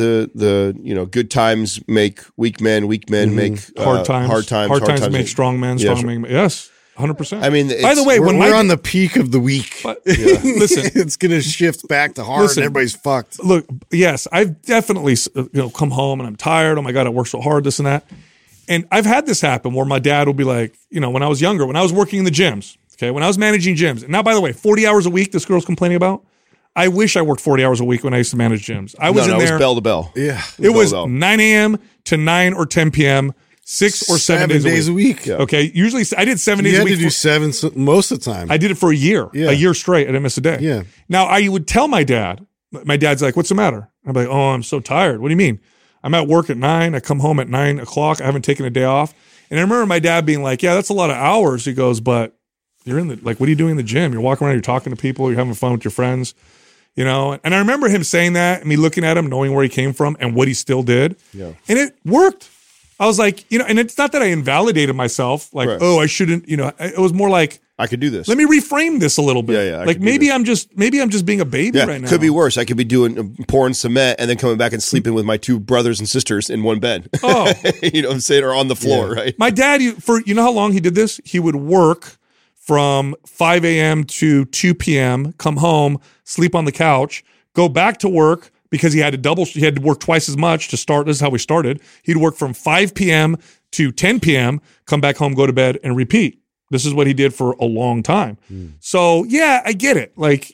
Speaker 4: the good times make weak men make
Speaker 3: hard times make strong men. Strong men. Yes. 100%.
Speaker 4: I mean,
Speaker 3: by the way,
Speaker 5: when we're on the peak of the week,
Speaker 3: listen,
Speaker 5: it's going to shift back to hard and everybody's fucked.
Speaker 3: Look, yes, I've definitely come home and I'm tired. Oh my God, I worked so hard, this and that. And I've had this happen where my dad will be like, when I was younger, when I was working in the gyms, okay, when I was managing gyms. And now, by the way, 40 hours a week, this girl's complaining about. I wish I worked 40 hours a week when I used to manage gyms. I was in there.
Speaker 4: It was bell to bell.
Speaker 5: Yeah.
Speaker 3: It was 9 a.m. to 9 or 10 p.m., 6 or 7 days
Speaker 5: a week.
Speaker 3: Yeah. Okay. Usually I did 7 days a week.
Speaker 5: You had to do 7 most of the time.
Speaker 3: I did it for a year straight. I didn't miss a day.
Speaker 5: Yeah.
Speaker 3: Now I would tell my dad's like, what's the matter? I'm like, oh, I'm so tired. What do you mean? I'm at work at 9. I come home at 9 o'clock. I haven't taken a day off. And I remember my dad being like, yeah, that's a lot of hours. He goes, but you're what are you doing in the gym? You're walking around, you're talking to people, you're having fun with your friends, And I remember him saying that and me looking at him, knowing where he came from and what he still did. Yeah. And it worked. I was like, and it's not that I invalidated myself, like, oh, I shouldn't, it was more like,
Speaker 4: I could do this.
Speaker 3: Let me reframe this a little bit. Yeah, like maybe I'm just being a baby right now.
Speaker 4: Could be worse. I could be pouring cement and then coming back and sleeping with my 2 brothers and sisters in one bed. Oh, you know what I'm saying, or on the floor, right?
Speaker 3: My dad, how long he did this? He would work from 5 a.m. to 2 p.m., come home, sleep on the couch, go back to work because he had to work twice as much to start. This is how we started. He'd work from 5 p.m. to 10 p.m., come back home, go to bed, and repeat. This is what he did for a long time. So yeah, I get it. Like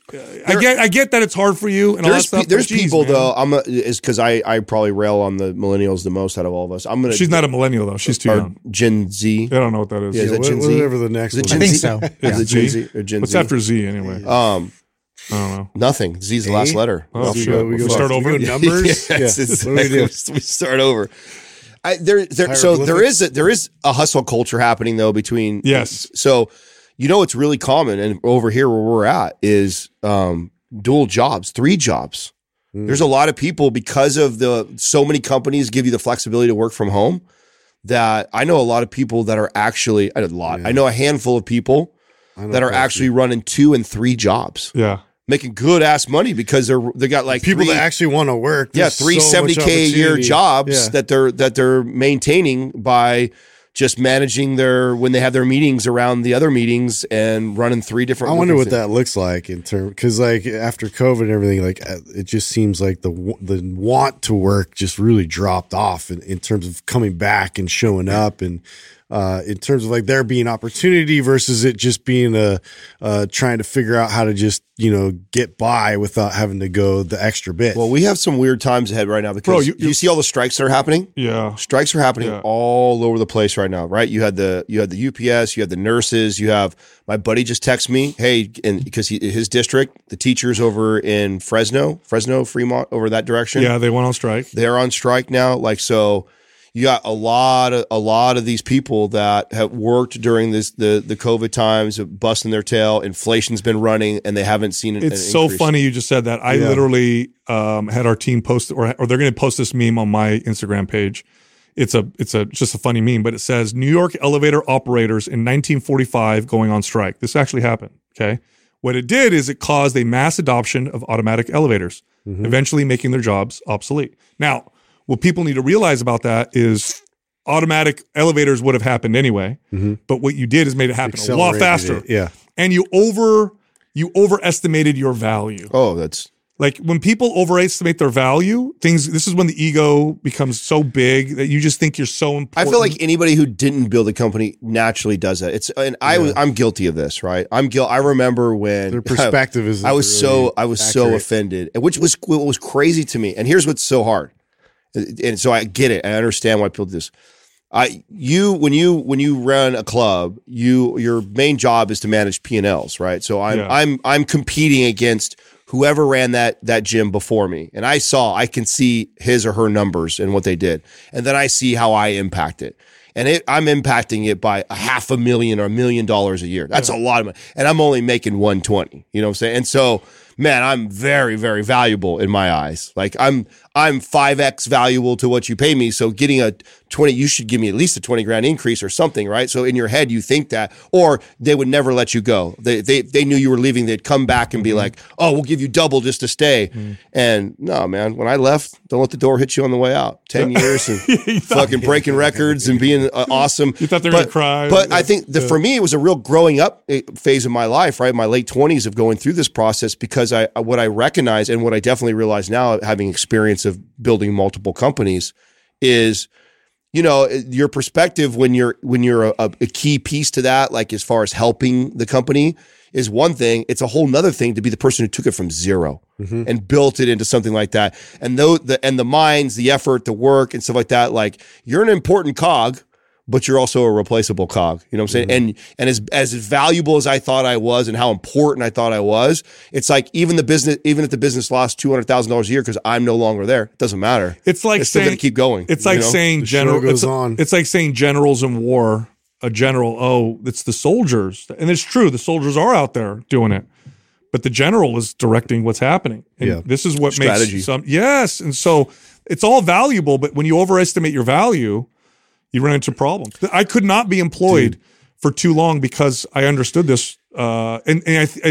Speaker 3: I get that it's hard for you and all that stuff.
Speaker 4: There's people though. Is because I probably rail on the millennials the most out of all of us.
Speaker 3: She's not a millennial though. She's too young.
Speaker 4: Gen Z.
Speaker 3: I don't know what that is.
Speaker 4: Yeah, is it Gen Z?
Speaker 5: Whatever the next one.
Speaker 6: I think so.
Speaker 4: Is it Gen Z or Gen
Speaker 3: What's
Speaker 4: Z?
Speaker 3: after Z anyway? I don't know.
Speaker 4: Nothing. Z's the last letter.
Speaker 3: Oh shit. We start over.
Speaker 5: Numbers.
Speaker 4: Yes, what do we do? We start over. There is a hustle culture happening though between So, it's really common, and over here where we're at is dual jobs, 3 jobs. There's a lot of people because of so many companies give you the flexibility to work from home. That I know a lot of people that are actually I know a handful of people that are actually running 2 and 3 jobs.
Speaker 3: Yeah.
Speaker 4: Making good ass money because they got like
Speaker 5: people that actually want to work.
Speaker 4: Yeah, 3 70K a year jobs that they're maintaining by just managing when they have their meetings around the other meetings and running 3 different.
Speaker 5: I wonder what that looks like in terms, because like after COVID and everything, like it just seems like the want to work just really dropped off in terms of coming back and showing up, and in terms of like there being opportunity versus it just being trying to figure out how to just, get by without having to go the extra bit.
Speaker 4: Well, we have some weird times ahead right now because you see all the strikes that are happening?
Speaker 3: Yeah.
Speaker 4: Strikes are happening all over the place right now, right? You had the UPS, you had the nurses, you have my buddy just texted me, hey, and because his district, the teachers over in Fresno, Fremont, over that direction.
Speaker 3: Yeah, they went on strike.
Speaker 4: They're on strike now. Like, so you got a lot of these people that have worked during the COVID times, busting their tail. Inflation's been running, and they haven't seen it.
Speaker 3: It's so funny you just said that. I literally had our team post, or they're going to post this meme on my Instagram page. It's just a funny meme, but it says New York elevator operators in 1945 going on strike. This actually happened. Okay, what it did is it caused a mass adoption of automatic elevators, eventually making their jobs obsolete. Now, what people need to realize about that is automatic elevators would have happened anyway, but what you did is made it happen a lot faster. And you overestimated your value.
Speaker 4: Oh, that's
Speaker 3: like when people overestimate their value, this is when the ego becomes so big that you just think you're so important.
Speaker 4: I feel like anybody who didn't build a company naturally does that. I'm guilty of this, right? I remember when
Speaker 5: their perspective is
Speaker 4: I was so offended, which was what was crazy to me. And here's what's so hard. And so I get it. I understand why people do this. When you run a club, your main job is to manage P&Ls, right? So I'm competing against whoever ran that gym before me, and I can see his or her numbers and what they did, and then I see how I impact it. And I'm impacting it by $500,000 or $1 million a year. That's a lot of money, and I'm only making 120. You know what I'm saying? And so, man, I'm very, very valuable in my eyes. Like I'm 5x valuable to what you pay me. So getting a 20, you should give me at least a 20 grand increase or something, right? So in your head, you think that, or they would never let you go. They knew you were leaving. They'd come back and be like, oh, we'll give you double just to stay. And no, man, when I left, don't let the door hit you on the way out. 10 years and fucking breaking records and being awesome.
Speaker 3: You thought they were going to cry.
Speaker 4: But I think for me, it was a real growing up phase of my life, right? My late 20s of going through this process, because what I recognize and what I definitely realize now, having experience of building multiple companies, is, your perspective when you're a key piece to that, like as far as helping the company, is one thing. It's a whole nother thing to be the person who took it from zero and built it into something like that. And the minds, the effort, the work and stuff like that, like you're an important cog, but you're also a replaceable cog. You know what I'm saying? And as valuable as I thought I was and how important I thought I was, it's like even if the business lost $200,000 a year because I'm no longer there, it doesn't matter.
Speaker 3: It's like
Speaker 4: still going to keep going.
Speaker 3: It's like saying it's like saying generals in war, a general, it's the soldiers. And it's true, the soldiers are out there doing it. But the general is directing what's happening. And this is what
Speaker 4: strategy.
Speaker 3: Makes yes. And so it's all valuable, but when you overestimate your value, you run into problems. I could not be employed for too long because I understood this. And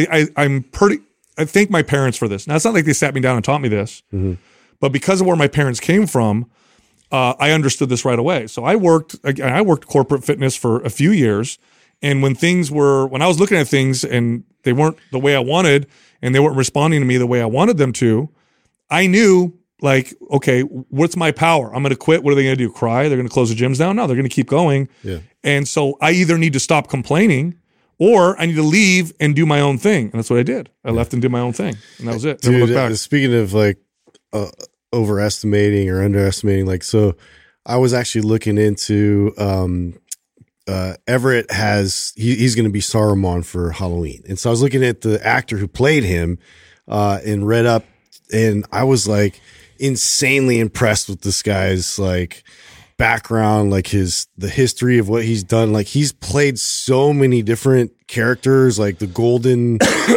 Speaker 3: I thank my parents for this. Now, it's not like they sat me down and taught me this, but because of where my parents came from, I understood this right away. So I worked corporate fitness for a few years. And when I was looking at things and they weren't the way I wanted and they weren't responding to me the way I wanted them to, I knew, like, okay, what's my power? I'm going to quit. What are they going to do? Cry? They're going to close the gyms down? No, they're going to keep going.
Speaker 5: Yeah.
Speaker 3: And so I either need to stop complaining or I need to leave and do my own thing. And that's what I did. I left and did my own thing. And that was it. Never looked back.
Speaker 5: Speaking of like overestimating or underestimating, like, so I was actually looking into Everett he's going to be Saruman for Halloween. And so I was looking at the actor who played him and read up, and I was like insanely impressed with this guy's like background, like the history of what he's done. Like he's played so many different characters, like the golden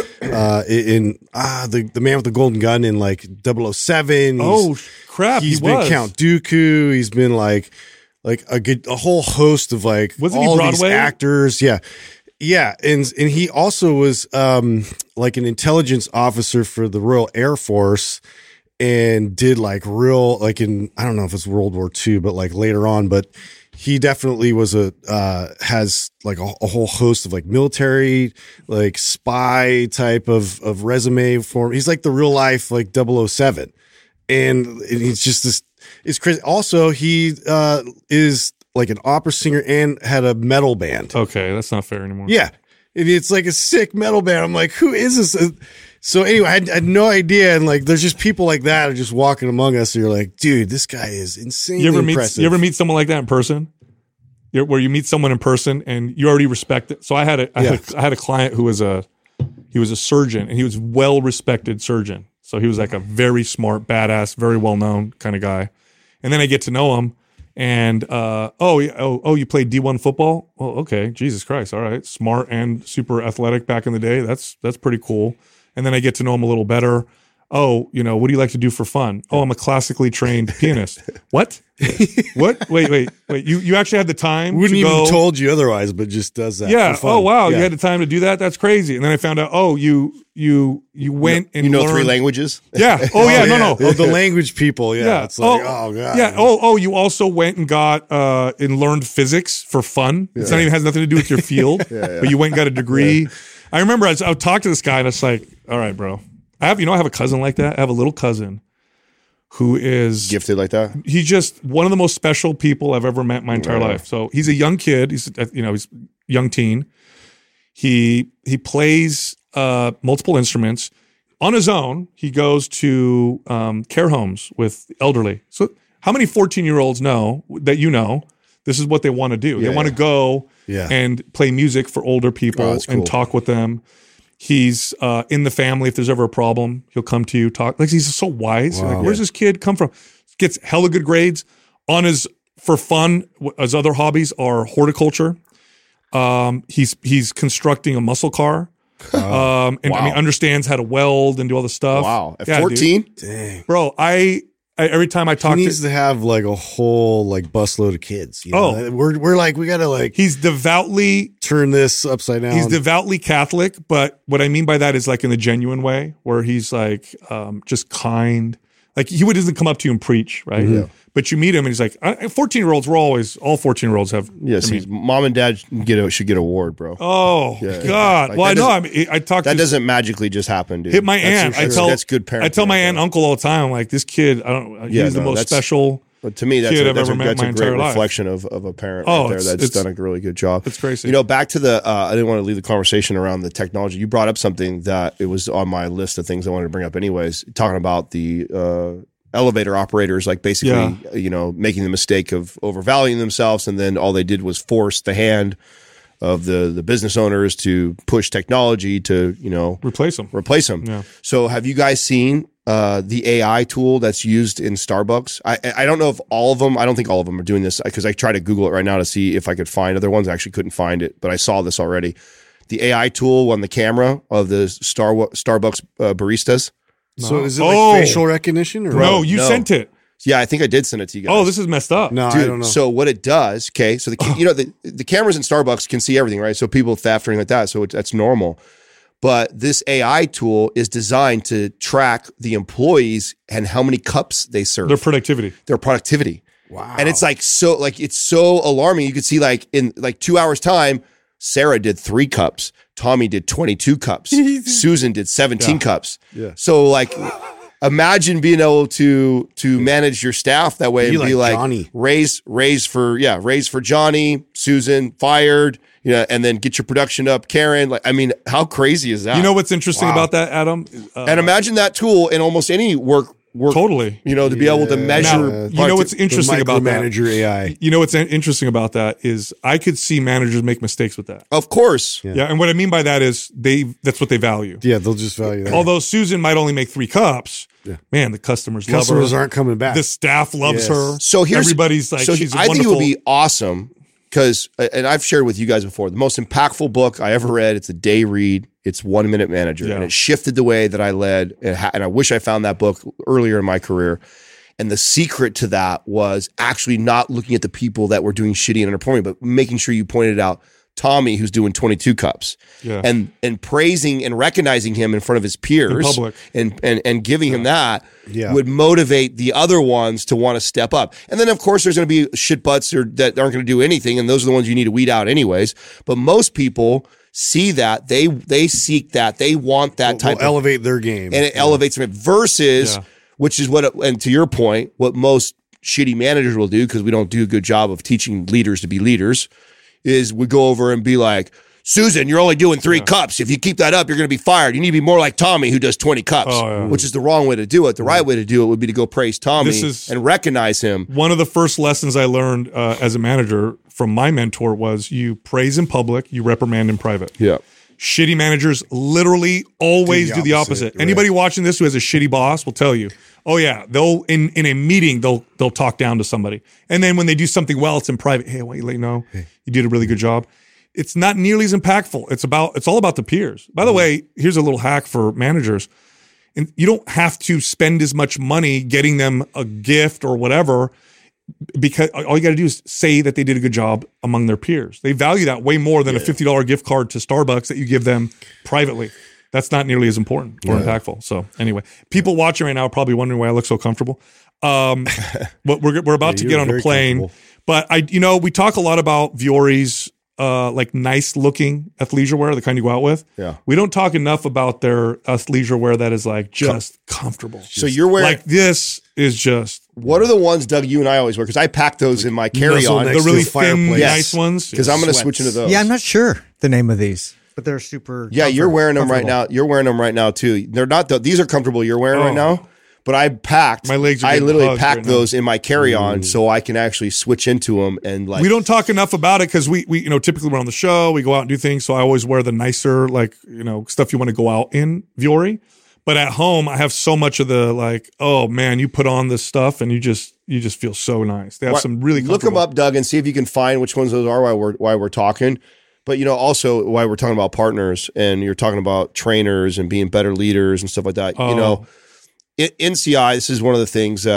Speaker 5: the man with the golden gun in like 007. He's been Count Dooku. He's been like a whole host of like all these actors. Yeah. And he also was like an intelligence officer for the Royal Air Force and did like real, like in, I don't know if it's World War II, but like later on, but he definitely was has like a whole host of like military, like spy type of resume for him. He's like the real life, like 007. And he's just this, it's crazy. Also, he is like an opera singer and had a metal band.
Speaker 3: Okay, that's not fair anymore.
Speaker 5: Yeah. It's like a sick metal band. I'm like, who is this? So anyway, I had no idea. And like, there's just people like that are just walking among us. And you're like, dude, this guy is insanely impressive.
Speaker 3: You ever meet someone like that in person? Where you meet someone in person and you already respect it. So I had a client who was a surgeon, and he was well respected surgeon. So he was like a very smart, badass, very well known kind of guy. And then I get to know him. And you played D1 football? Oh, okay. Jesus Christ. All right. Smart and super athletic back in the day. That's pretty cool. And then I get to know him a little better. Oh, what do you like to do for fun? Oh, I'm a classically trained pianist. What? What? Wait. You actually had the time?
Speaker 5: Wouldn't even have told you otherwise, but just does that.
Speaker 3: Yeah.
Speaker 5: For fun.
Speaker 3: Oh, wow.
Speaker 5: Yeah.
Speaker 3: You had the time to do that? That's crazy. And then I found out, you went and learned
Speaker 4: 3 languages?
Speaker 3: Yeah. Oh, yeah. No.
Speaker 5: Oh, the language people. Yeah. It's like, oh God.
Speaker 3: Yeah. Oh, you also went and got and learned physics for fun. It's not even has nothing to do with your field, but you went and got a degree. Yeah. I remember I would talk to this guy and it's like, all right, bro. I have a cousin like that. I have a little cousin who is
Speaker 4: gifted like that.
Speaker 3: He's just one of the most special people I've ever met in my entire life. So he's a young kid. He's young teen. He plays multiple instruments on his own. He goes to care homes with elderly. So how many 14-year-olds know that this is what they want to do? They want to go and play music for older people and talk with them. He's in the family. If there's ever a problem, he'll come to you, talk. Like, he's so wise. Wow. Like, where's this kid come from? Gets hella good grades for fun. His other hobbies are horticulture. He's constructing a muscle car. Understands how to weld and do all the stuff.
Speaker 4: Wow. At 14?
Speaker 5: Dude. Dang.
Speaker 3: Bro, every time I talk,
Speaker 5: he needs to have like a whole like busload of kids. We're like, we gotta like.
Speaker 3: He's devoutly
Speaker 5: turn this upside down.
Speaker 3: He's devoutly Catholic, but what I mean by that is like in a genuine way, where he's like just kind. Like he doesn't come up to you and preach, right? Yeah. But you meet him and he's like, 14-year-olds. All 14-year-olds have.
Speaker 4: Yes, mom and dad should get an award, bro.
Speaker 3: Oh God! Like, well, I know. I talk.
Speaker 4: That doesn't magically just happen, dude.
Speaker 3: Hit my aunt.
Speaker 4: That's good parenting.
Speaker 3: I tell my aunt and uncle all the time, I'm like, this kid. He's the most special.
Speaker 4: But to me, that's a great reflection of a parent right there that's done a really good job.
Speaker 3: It's crazy.
Speaker 4: Back to I didn't want to leave the conversation around the technology. You brought up something that it was on my list of things I wanted to bring up anyways, talking about the elevator operators, like basically, making the mistake of overvaluing themselves. And then all they did was force the hand of the business owners to push technology to,
Speaker 3: replace them.
Speaker 4: Yeah. So have you guys seen the AI tool that's used in Starbucks? I don't know if all of them, I don't think all of them are doing this, because I tried to Google it right now to see if I could find other ones. I actually couldn't find it, but I saw this already. The AI tool on the camera of the Starbucks baristas.
Speaker 5: No. So is it like facial recognition? Or
Speaker 3: no, you sent it.
Speaker 4: Yeah, I think I did send it to you guys.
Speaker 3: Oh, this is messed up.
Speaker 5: No,
Speaker 4: dude,
Speaker 5: I don't know.
Speaker 4: So what it does, okay, so the cameras in Starbucks can see everything, right? So people theft or anything like that, so that's normal. But this AI tool is designed to track the employees and how many cups they serve.
Speaker 3: Their productivity.
Speaker 4: Wow. And it's it's so alarming. You could see in 2 hours time, Sarah did 3 cups. Tommy did 22 cups. Susan did 17 cups. Yeah. So imagine being able to manage your staff that way and be like Johnny. raise for Johnny, Susan fired, and then get your production up, Karen. How crazy is that?
Speaker 3: You know what's interesting about that, Adam?
Speaker 4: And imagine that tool in almost any work
Speaker 3: totally.
Speaker 4: To be able to measure.
Speaker 3: Now, what's interesting about that?
Speaker 5: Manager AI.
Speaker 3: What's interesting about that is I could see managers make mistakes with that.
Speaker 4: Of course.
Speaker 3: Yeah. And what I mean by that is that's what they value.
Speaker 5: Yeah, they'll just value that.
Speaker 3: Although Susan might only make 3 cups. Yeah. Man, the customers love her.
Speaker 5: Aren't coming back.
Speaker 3: The staff loves her.
Speaker 4: So
Speaker 3: everybody's like, she's
Speaker 4: I
Speaker 3: wonderful.
Speaker 4: think it would be awesome because, and I've shared with you guys before, the most impactful book I ever read, it's a day read. It's 1 Minute Manager, and it shifted the way that I led. And I wish I found that book earlier in my career. And the secret to that was actually not looking at the people that were doing shitty and underperforming, but making sure you pointed out Tommy who's doing 22 cups and praising and recognizing him in front of his peers
Speaker 3: in public
Speaker 4: and giving him that would motivate the other ones to want to step up. And then of course there's going to be shit butts that aren't going to do anything, and those are the ones you need to weed out anyways. But most people see that, they seek that, they want that type of
Speaker 5: elevate their game,
Speaker 4: and it elevates them versus which is and to your point, what most shitty managers will do, because we don't do a good job of teaching leaders to be leaders, is we go over and be like, Susan, you're only doing 3 cups. If you keep that up, you're going to be fired. You need to be more like Tommy, who does 20 cups, which is the wrong way to do it. The right way to do it would be to go praise Tommy and recognize him.
Speaker 3: One of the first lessons I learned as a manager from my mentor was you praise in public, you reprimand in private.
Speaker 4: Yeah.
Speaker 3: Shitty managers literally always do the opposite. Right. Anybody watching this who has a shitty boss will tell you, oh yeah, they'll in a meeting they'll talk down to somebody, and then when they do something well, it's in private. Hey, I want you to let you know you did a really good job. It's not nearly as impactful. It's all about the peers. By the way, here's a little hack for managers. And you don't have to spend as much money getting them a gift or whatever, because all you got to do is say that they did a good job among their peers. They value that way more than a $50 gift card to Starbucks that you give them privately. That's not nearly as important or impactful. So anyway, people watching right now are probably wondering why I look so comfortable. But we're about to get on a plane. But we talk a lot about Vuori's like nice looking athleisure wear, the kind you go out with.
Speaker 4: Yeah.
Speaker 3: We don't talk enough about their athleisure wear that is like just comfortable.
Speaker 4: So you're wearing
Speaker 3: like this is just.
Speaker 4: What are the ones, Doug, you and I always wear? Because I pack those in my carry-on.
Speaker 3: The really thin, nice ones.
Speaker 4: Because I'm going to switch into those.
Speaker 6: Yeah, I'm not sure the name of these, but they're super.
Speaker 4: Yeah, you're wearing them right now. You're wearing them right now too. They're not. These are comfortable. You're wearing right now. But I packed.
Speaker 3: My legs are
Speaker 4: I literally packed
Speaker 3: right
Speaker 4: those in my carry-on so I can actually switch into them and like.
Speaker 3: We don't talk enough about it because we typically we're on the show, we go out and do things. So I always wear the nicer stuff you want to go out in Vuori. But at home, I have so much of the like, oh man, you put on this stuff and you just feel so nice. They have some really
Speaker 4: look them up, Doug, and see if you can find which ones those are while we're talking. But also why we're talking about partners and you're talking about trainers and being better leaders and stuff like that. NCI, this is one of the things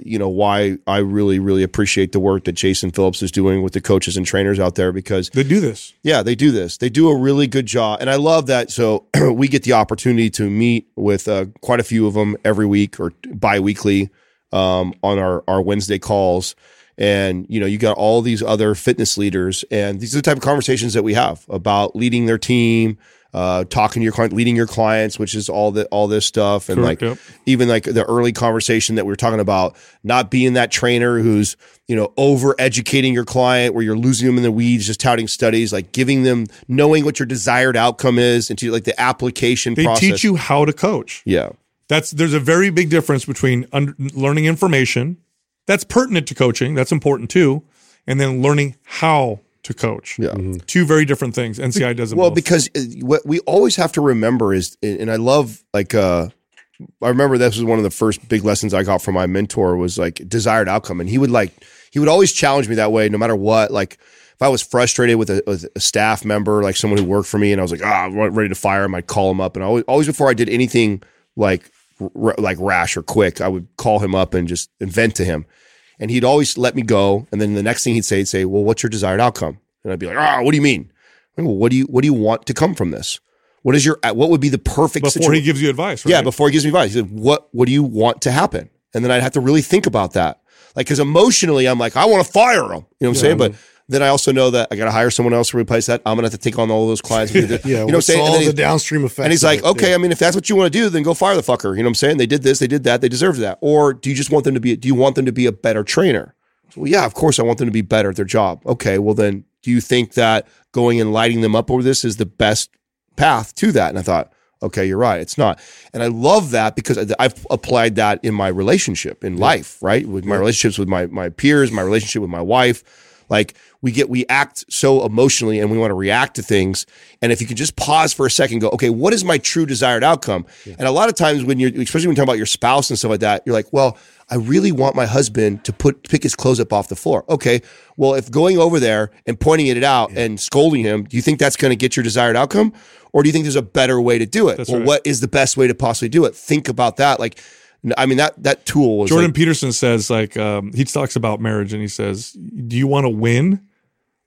Speaker 4: why I really, really appreciate the work that Jason Phillips is doing with the coaches and trainers out there, because
Speaker 3: they do this.
Speaker 4: Yeah, they do this. They do a really good job. And I love that. So we get the opportunity to meet with quite a few of them every week or bi-weekly on our Wednesday calls. And, you got all these other fitness leaders, and these are the type of conversations that we have about leading their team, talking to your client, leading your clients, which is all this stuff. And
Speaker 3: Correct,
Speaker 4: even like the early conversation that we were talking about, not being that trainer who's, over educating your client where you're losing them in the weeds, just touting studies, like giving them, knowing what your desired outcome is into like the application process.
Speaker 3: They teach you how to coach.
Speaker 4: Yeah.
Speaker 3: There's a very big difference between learning information that's pertinent to coaching. That's important too. And then learning how to coach.
Speaker 4: Yeah.
Speaker 3: Two very different things. NCI does it
Speaker 4: well,
Speaker 3: both.
Speaker 4: because what we always have to remember is, and I love I remember this was one of the first big lessons I got from my mentor was like desired outcome. And he would always challenge me that way, no matter what. Like if I was frustrated with a staff member, like someone who worked for me, and I was like, ready to fire him, I'd call him up. And always before I did anything like rash or quick, I would call him up and just vent to him. And he'd always let me go. And then the next thing he'd say, well, what's your desired outcome? And I'd be like, what do you mean? Like, well, what do you want to come from this? What would be the perfect
Speaker 3: situation? Before he gives you advice, right?
Speaker 4: Yeah, before he gives me advice. He said, what do you want to happen? And then I'd have to really think about that. Like, because emotionally, I'm like, I want to fire him. You know what I'm saying? But then I also know that I got to hire someone else to replace that. I'm going to have to take on all those clients. You know what I'm saying?
Speaker 5: All the downstream effects.
Speaker 4: And he's like, okay, I mean, if that's what you want to do, then go fire the fucker. You know what I'm saying? They did this, they did that, they deserve that. Or do you want them to be a better trainer? So, well, yeah, of course I want them to be better at their job. Okay, well then, do you think that going and lighting them up over this is the best path to that? And I thought, okay, you're right. It's not. And I love that because I've applied that in my relationship, in life, right? With my relationships with my peers, my relationship with my wife. Like we act so emotionally and we want to react to things. And if you can just pause for a second and go, okay, what is my true desired outcome? Yeah. And a lot of times especially when you're talking about your spouse and stuff like that, you're like, well, I really want my husband to pick his clothes up off the floor. Okay. Well, if going over there and pointing it out and scolding him, do you think that's going to get your desired outcome? Or do you think there's a better way to do it?
Speaker 3: That's
Speaker 4: well,
Speaker 3: right.
Speaker 4: What is the best way to possibly do it? Think about that. Like, I mean, that tool was
Speaker 3: Jordan Peterson says, like, he talks about marriage and he says, do you want to win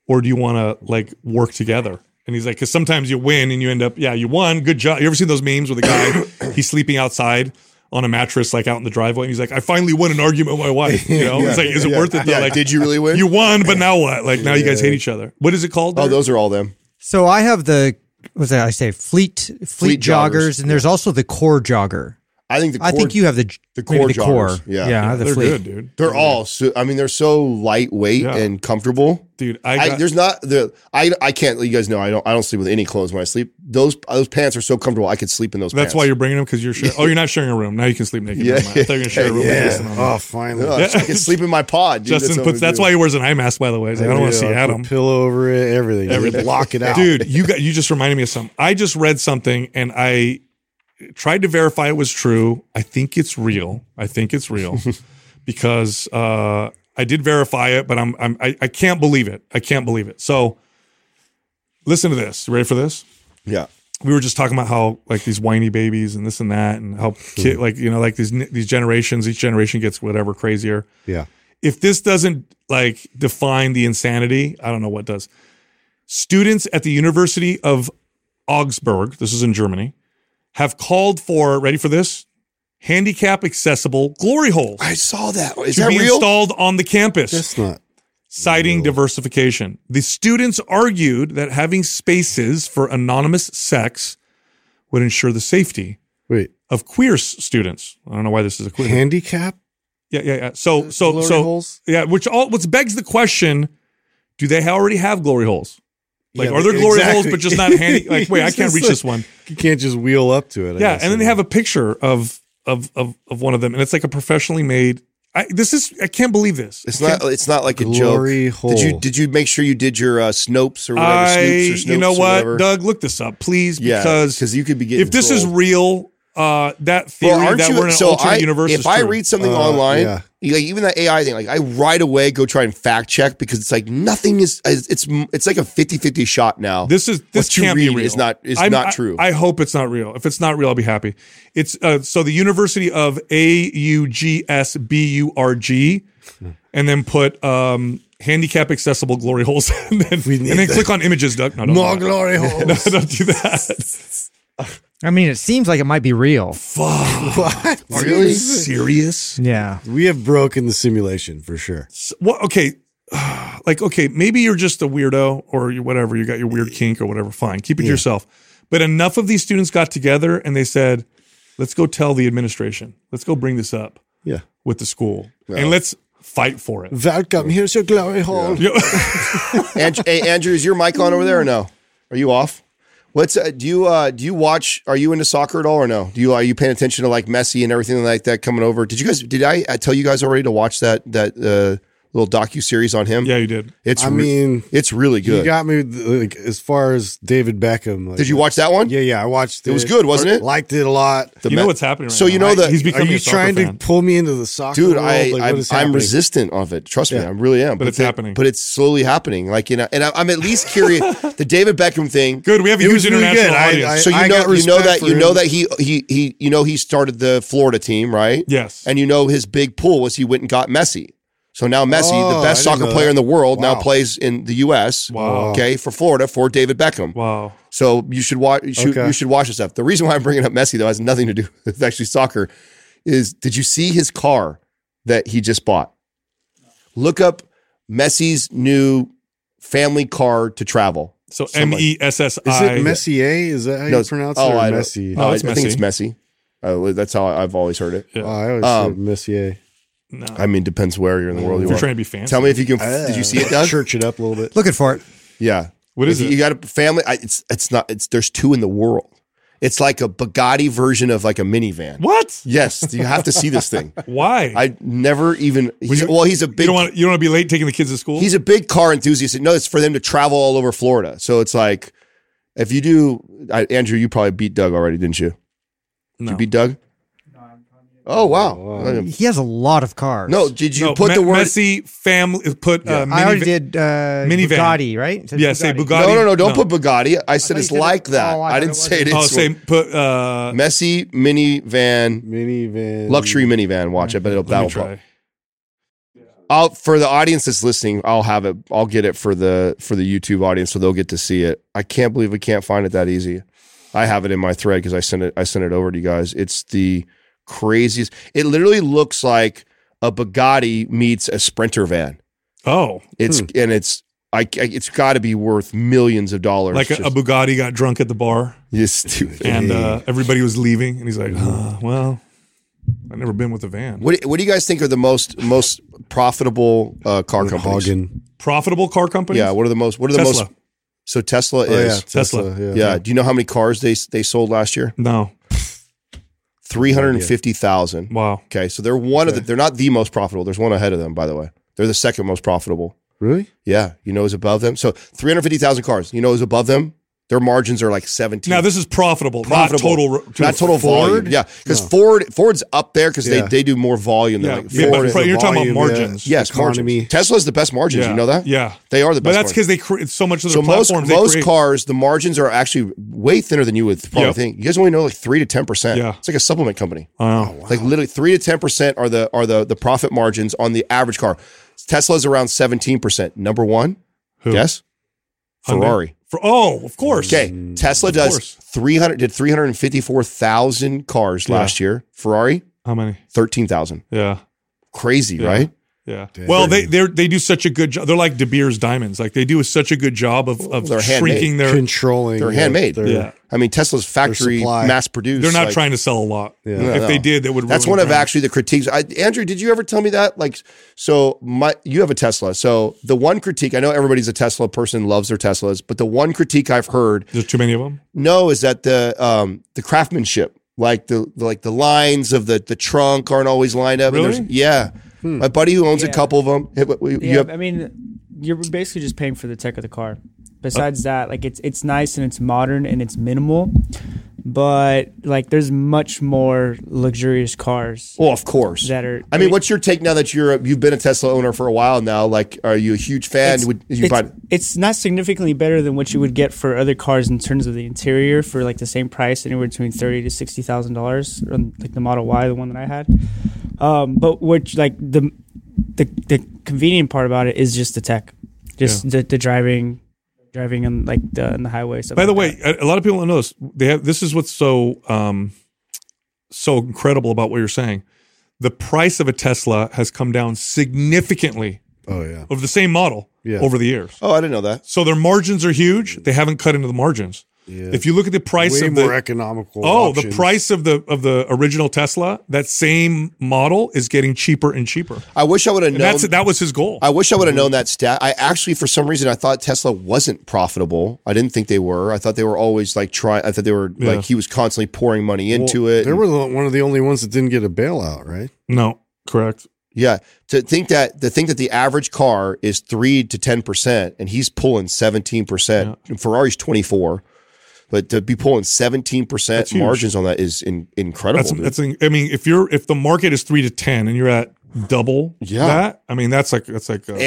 Speaker 3: or do you want to like work together? And he's like, because sometimes you win and you end up, you won, good job. You ever seen those memes with a guy, he's sleeping outside on a mattress, like out in the driveway, and he's like, I finally won an argument with my wife. You know, it's like, is it worth it? Though? Like,
Speaker 4: did you really win?
Speaker 3: You won, but now what? Like now you guys hate each other. What is it called?
Speaker 4: Oh, those are all them.
Speaker 6: So I have what's that I say? Fleet joggers, and there's also the core jogger.
Speaker 4: I think
Speaker 6: you have the core
Speaker 4: joggers.
Speaker 6: Yeah,
Speaker 3: they're good, dude.
Speaker 4: They're all. So, I mean, they're so lightweight and comfortable,
Speaker 3: dude.
Speaker 4: I can't. You guys know I don't sleep with any clothes when I sleep. Those pants are so comfortable. I could sleep in those.
Speaker 3: That's
Speaker 4: pants.
Speaker 3: why you're bringing them because you're sharing. Oh, you're not sharing a room now. You can sleep naked. Yeah, I thought you were gonna share a room.
Speaker 5: Oh, finally.
Speaker 4: No, I can sleep in my pod. Dude.
Speaker 3: Justin that's why he wears an eye mask. By the way, like, I don't want to see Adam.
Speaker 5: Pillow over it, everything. Block it out,
Speaker 3: dude. You just reminded me of something. I just read something and I tried to verify it was true. I think it's real. Because I did verify it, but I can't believe it. I can't believe it. So listen to this. You ready for this?
Speaker 4: Yeah.
Speaker 3: We were just talking about how like these whiny babies and this and that, and how like these generations, each generation gets whatever crazier.
Speaker 5: Yeah.
Speaker 3: If this doesn't like define the insanity, I don't know what does. Students at the University of Augsburg, this is in Germany, have called for, ready for this? Handicap accessible glory holes.
Speaker 4: I saw that. Is
Speaker 3: to
Speaker 4: that
Speaker 3: be
Speaker 4: real?
Speaker 3: Installed on the campus.
Speaker 5: That's not.
Speaker 3: Citing diversification. The students argued that having spaces for anonymous sex would ensure the safety of queer students. I don't know why this is a queer
Speaker 5: handicap.
Speaker 3: Yeah. So
Speaker 5: glory holes?
Speaker 3: Yeah, which begs the question: do they already have glory holes? Like, are there glory holes, but just not handy? Like, wait, I can't reach this one.
Speaker 5: You can't just wheel up to it.
Speaker 3: I guess. And then they have a picture of one of them, and it's like a professionally made. I can't believe this.
Speaker 4: It's not like a joke.
Speaker 5: Hole.
Speaker 4: Did you make sure you did your Snopes or whatever? Snoops or Snopes,
Speaker 3: you know what,
Speaker 4: whatever?
Speaker 3: Doug, look this up, please,
Speaker 4: because you could be getting.
Speaker 3: If this is real, that theory that we're in an alternate universe.
Speaker 4: If I read something online, like even that AI thing, like I right away go try and fact check because it's like nothing is. It's like a 50-50 shot now.
Speaker 3: This can't be real.
Speaker 4: Is not true.
Speaker 3: I hope it's not real. If it's not real, I'll be happy. It's so the University of AUGSBURG, and then put handicap accessible glory holes, and then click on images, Doug. No,
Speaker 5: more glory holes.
Speaker 3: No, don't do that.
Speaker 6: I mean, it seems like it might be real.
Speaker 3: Fuck.
Speaker 5: What?
Speaker 3: Are you serious?
Speaker 6: Yeah.
Speaker 5: We have broken the simulation for sure.
Speaker 3: So, okay. Maybe you're just a weirdo or whatever. You got your weird kink or whatever. Fine. Keep it to yourself. But enough of these students got together and they said, let's go tell the administration. Let's go bring this up with the school. And let's fight for it.
Speaker 5: Welcome. Here's your glory hole.
Speaker 4: Hey, Andrew, is your mic on over there or no? Are you off? What's do you watch? Are you into soccer at all or no? Are you paying attention to like Messi and everything like that coming over? Did I tell you guys already to watch that little docu-series on him?
Speaker 3: Yeah, you did.
Speaker 4: It's really good.
Speaker 5: You got me like as far as David Beckham. Like,
Speaker 4: did you watch that one?
Speaker 5: Yeah, I watched it.
Speaker 4: It was good, wasn't it?
Speaker 5: Liked it a lot.
Speaker 3: You know what's happening right
Speaker 4: so
Speaker 3: now.
Speaker 4: You know that
Speaker 3: he's becoming
Speaker 5: a soccer fan. Are you trying to pull me into the soccer
Speaker 4: dude?
Speaker 5: world?
Speaker 4: I'm resistant of it. Trust me, I really am.
Speaker 3: But it's happening.
Speaker 4: But it's slowly happening. Like and I'm at least curious. The David Beckham thing.
Speaker 3: Good. We have a huge international audience.
Speaker 4: So you know that he started the Florida team, right?
Speaker 3: Yes.
Speaker 4: And his big pull was he went and got Messi. So now Messi, the best soccer player in the world, now plays in the U.S.
Speaker 3: Wow.
Speaker 4: Okay, for Florida for David Beckham.
Speaker 3: Wow.
Speaker 4: So you should watch. You should watch this stuff. The reason why I'm bringing up Messi though has nothing to do with actually soccer. Did you see his car that he just bought? Look up Messi's new family car to travel.
Speaker 3: So MESSI.
Speaker 5: Is it Messier? Is that how you pronounce it? Or Messi?
Speaker 4: No, I think it's Messi. That's how I've always heard it.
Speaker 3: Yeah.
Speaker 5: I always said Messier.
Speaker 4: No. I mean, depends where you're in the world.
Speaker 3: If you're trying to be fancy.
Speaker 4: Tell me if you can. Did you see it, Doug?
Speaker 5: Church it up a little bit.
Speaker 6: Looking for it.
Speaker 4: Yeah.
Speaker 3: What is it?
Speaker 4: You got a family. It's not. There's two in the world. It's like a Bugatti version of like a minivan.
Speaker 3: What?
Speaker 4: Yes, you have to see this thing.
Speaker 3: Why?
Speaker 4: I never even. He's a big.
Speaker 3: You don't want to be late taking the kids to school.
Speaker 4: He's a big car enthusiast. No, it's for them to travel all over Florida. So it's like, if you do, Andrew, you probably beat Doug already, didn't you?
Speaker 3: No.
Speaker 4: Did you beat Doug? Oh wow.
Speaker 6: He has a lot of cars.
Speaker 4: No, did you put the word
Speaker 3: Messi family? Put
Speaker 6: I already did
Speaker 3: minivan.
Speaker 6: Bugatti, right?
Speaker 3: Yeah, say Bugatti.
Speaker 4: No, don't put Bugatti. I said it's like that. I didn't say it.
Speaker 3: Say put
Speaker 4: Messi minivan, luxury minivan. Watch it, but that'll
Speaker 3: try.
Speaker 4: for the audience that's listening, I'll have it. I'll get it for the YouTube audience, so they'll get to see it. I can't believe we can't find it that easy. I have it in my thread because I sent it over to you guys. It's the craziest. It literally looks like a Bugatti meets a Sprinter van.
Speaker 3: Oh,
Speaker 4: it's got to be worth millions of dollars.
Speaker 3: Like a Bugatti got drunk at the bar.
Speaker 4: You stupid.
Speaker 3: And everybody was leaving, and he's like, well, I've never been with a van.
Speaker 4: What do you guys think are the most profitable car companies?
Speaker 5: Hagen.
Speaker 3: Profitable car companies?
Speaker 4: Yeah. What are the most?
Speaker 3: Tesla.
Speaker 4: So Tesla is
Speaker 3: Tesla.
Speaker 4: Yeah. Do you know how many cars they sold last year?
Speaker 3: No.
Speaker 4: 350,000.
Speaker 3: Wow.
Speaker 4: Okay, so they're one of the. They're not the most profitable. There's one ahead of them, by the way. They're the second most profitable.
Speaker 5: Really?
Speaker 4: Yeah. You know who's above them? So 350,000 cars. You know who's above them? Their margins are like 17.
Speaker 3: Now this is profitable. Not total
Speaker 4: volume. Yeah, because Ford's up there because they do more volume.
Speaker 3: Yeah,
Speaker 4: than Ford.
Speaker 3: you're talking about margins.
Speaker 4: Yes, economy. Tesla's the best margins. You know that?
Speaker 3: Yeah,
Speaker 4: they are the best.
Speaker 3: But that's because they create so much of their platforms.
Speaker 4: Most cars, the margins are actually way thinner than you would probably think. You guys only know like 3 to 10%.
Speaker 3: Yeah,
Speaker 4: it's like a supplement company.
Speaker 3: Oh, wow.
Speaker 4: Like literally 3 to 10% are the profit margins on the average car. Tesla's around 17%. Number one, guess? Ferrari.
Speaker 3: Of course.
Speaker 4: Okay, Tesla does 354,000 cars last year. Ferrari,
Speaker 3: how many?
Speaker 4: 13,000.
Speaker 3: Yeah,
Speaker 4: crazy, right?
Speaker 3: Yeah. Well, they do such a good job. They're like De Beers diamonds. Like they do such a good job of shrinking their
Speaker 5: controlling.
Speaker 4: They're handmade.
Speaker 5: I
Speaker 4: mean, Tesla's factory mass produced.
Speaker 3: They're not trying to sell a lot. Yeah. If they did, they would.
Speaker 4: That's one of actually the critiques. Andrew, did you ever tell me that? Like, so you have a Tesla. So the one critique, I know everybody's a Tesla person, loves their Teslas, but the one critique I've heard,
Speaker 3: there's too many of them.
Speaker 4: No, is that the craftsmanship, like the lines of the trunk aren't always lined up.
Speaker 3: Really?
Speaker 4: And my buddy who owns a couple of them.
Speaker 8: I mean, you're basically just paying for the tech of the car. Besides that, like it's nice and it's modern and it's minimal, but like there's much more luxurious cars.
Speaker 4: Well, of course.
Speaker 8: That are.
Speaker 4: I mean, what's your take now that you've been a Tesla owner for a while now? Like, are you a huge fan?
Speaker 8: It's not significantly better than what you would get for other cars in terms of the interior for like the same price, anywhere between $30,000 to $60,000 on like the Model Y, the one that I had. But what like the convenient part about it is just the tech, just the driving on like on the highway.
Speaker 3: By the way, a lot of people don't know this. This is what's so incredible about what you're saying. The price of a Tesla has come down significantly.
Speaker 5: Oh yeah,
Speaker 3: of the same model over the years.
Speaker 4: Oh, I didn't know that.
Speaker 3: So their margins are huge. They haven't cut into the margins. Yeah. If you look at the price of the
Speaker 5: more economical options.
Speaker 3: The price of the original Tesla, that same model is getting cheaper and cheaper.
Speaker 4: I wish I would have known.
Speaker 3: That was his goal.
Speaker 4: I wish I would have known that stat. I actually, for some reason, I thought Tesla wasn't profitable. I didn't think they were. I thought they were always like trying. I thought they were like he was constantly pouring money into it.
Speaker 5: They were one of the only ones that didn't get a bailout, right?
Speaker 3: No, correct.
Speaker 4: Yeah, to think that the average car is 3 to 10%, and he's pulling 17%. And Ferrari's 24%. But to be pulling 17% margins on that is incredible.
Speaker 3: I mean, if the market is 3 to 10 and you're at double that, I mean, that's like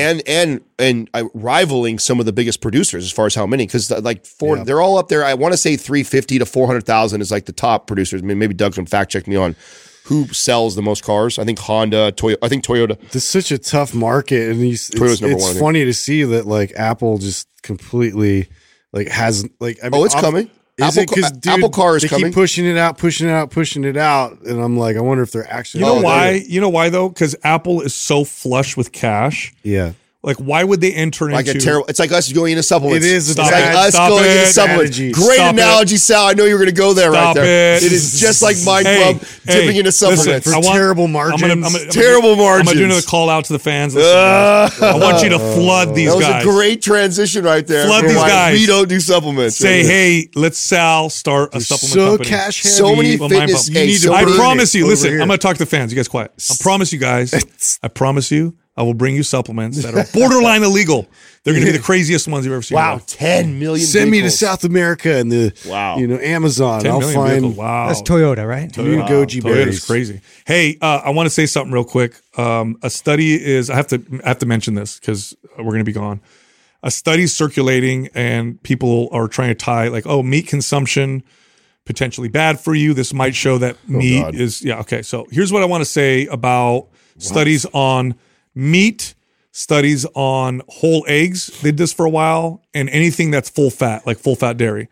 Speaker 3: and rivaling some of the biggest producers as far as how many, because like Ford, they're all up there. I want to say 350 to 400,000 is like the top producers. I mean, maybe Doug can fact check me on who sells the most cars. I think Honda, Toyota. I think Toyota.
Speaker 5: It's such a tough market, and
Speaker 4: Toyota's number one.
Speaker 5: It's funny to see that like Apple just completely. Like has like I mean,
Speaker 4: it's coming. Apple Car is coming.
Speaker 5: Keep pushing it out, and I'm like, I wonder if they're actually.
Speaker 3: You know why? You know why though? Because Apple is so flush with cash.
Speaker 5: Yeah.
Speaker 3: Like, why would they enter
Speaker 4: like
Speaker 3: into
Speaker 4: a terrible? It's like us going into supplements.
Speaker 5: It is.
Speaker 4: It's like us going into supplements. Great analogy, Sal. I know you're going to go there right there. It is just like Mind Club dipping into supplements.
Speaker 5: Listen, terrible margins.
Speaker 4: Terrible margins.
Speaker 3: I'm going to do another call out to the fans. I want you to flood these guys.
Speaker 4: That was a great transition right there.
Speaker 3: Flood these guys.
Speaker 4: We don't do supplements.
Speaker 3: Say, hey, let's Sal start a supplement company.
Speaker 5: Cash heavy.
Speaker 4: So many fitness.
Speaker 3: I promise you. Listen, I'm going to talk to the fans. You guys quiet. I promise you guys. I promise you. I will bring you supplements that are borderline illegal. They're going to be the craziest ones you've ever seen.
Speaker 4: Wow, 10 million.
Speaker 5: Send me to South America and Amazon. I'll find.
Speaker 3: Wow,
Speaker 6: that's Toyota, right?
Speaker 5: Goji berries.
Speaker 3: Toyota's crazy. Hey, I want to say something real quick. A study is. I have to mention this because we're going to be gone. A study's circulating and people are trying to tie like, meat consumption potentially bad for you. This might show that meat is okay. So here's what I want to say about studies on Meat studies on whole eggs, they did this for a while, and anything that's full fat, like full fat dairy.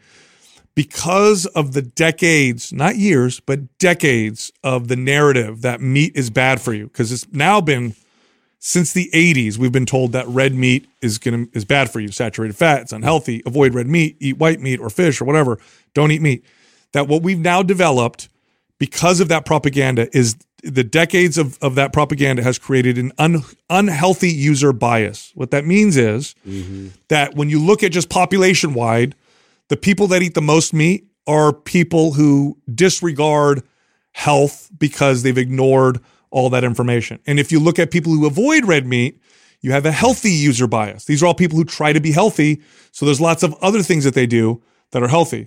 Speaker 3: Because of the decades, not years, but decades of the narrative that meat is bad for you, because it's now been since the 80s, we've been told that red meat is bad for you, saturated fat, it's unhealthy, avoid red meat, eat white meat or fish or whatever, don't eat meat. That what we've now developed because of that propaganda is the decades of that propaganda has created an unhealthy user bias. What that means is that when you look at just population wide, the people that eat the most meat are people who disregard health because they've ignored all that information. And if you look at people who avoid red meat, you have a healthy user bias. These are all people who try to be healthy. So there's lots of other things that they do that are healthy.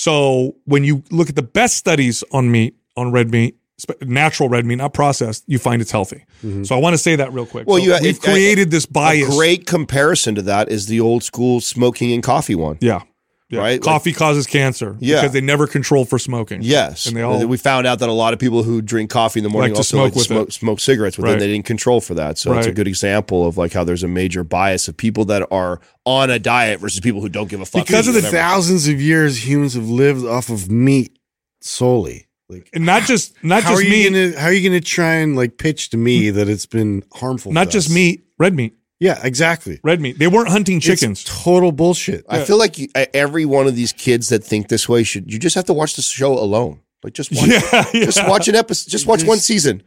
Speaker 3: So when you look at the best studies on meat, on red meat, natural red meat, not processed, you find it's healthy. So I want to say that real quick.
Speaker 4: Well,
Speaker 3: so we've created this bias.
Speaker 4: A great comparison to that is the old school smoking and coffee one.
Speaker 3: Yeah.
Speaker 4: Right?
Speaker 3: Coffee causes cancer because they never control for smoking.
Speaker 4: Yes.
Speaker 3: And
Speaker 4: we found out that a lot of people who drink coffee in the morning also smoke cigarettes, but then they didn't control for that. So it's a good example of like how there's a major bias of people that are on a diet versus people who don't give a fuck.
Speaker 5: Because of the thousands of years humans have lived off of meat solely. Like,
Speaker 3: and not just meat.
Speaker 5: How are you gonna try and like pitch to me that it's been harmful?
Speaker 3: Not just meat, red meat.
Speaker 5: Yeah, exactly.
Speaker 3: Red meat. They weren't hunting chickens.
Speaker 5: It's total bullshit.
Speaker 4: I feel like every one of these kids that think this way you just have to watch the show alone. Like just watch, just watch an episode. Just watch one season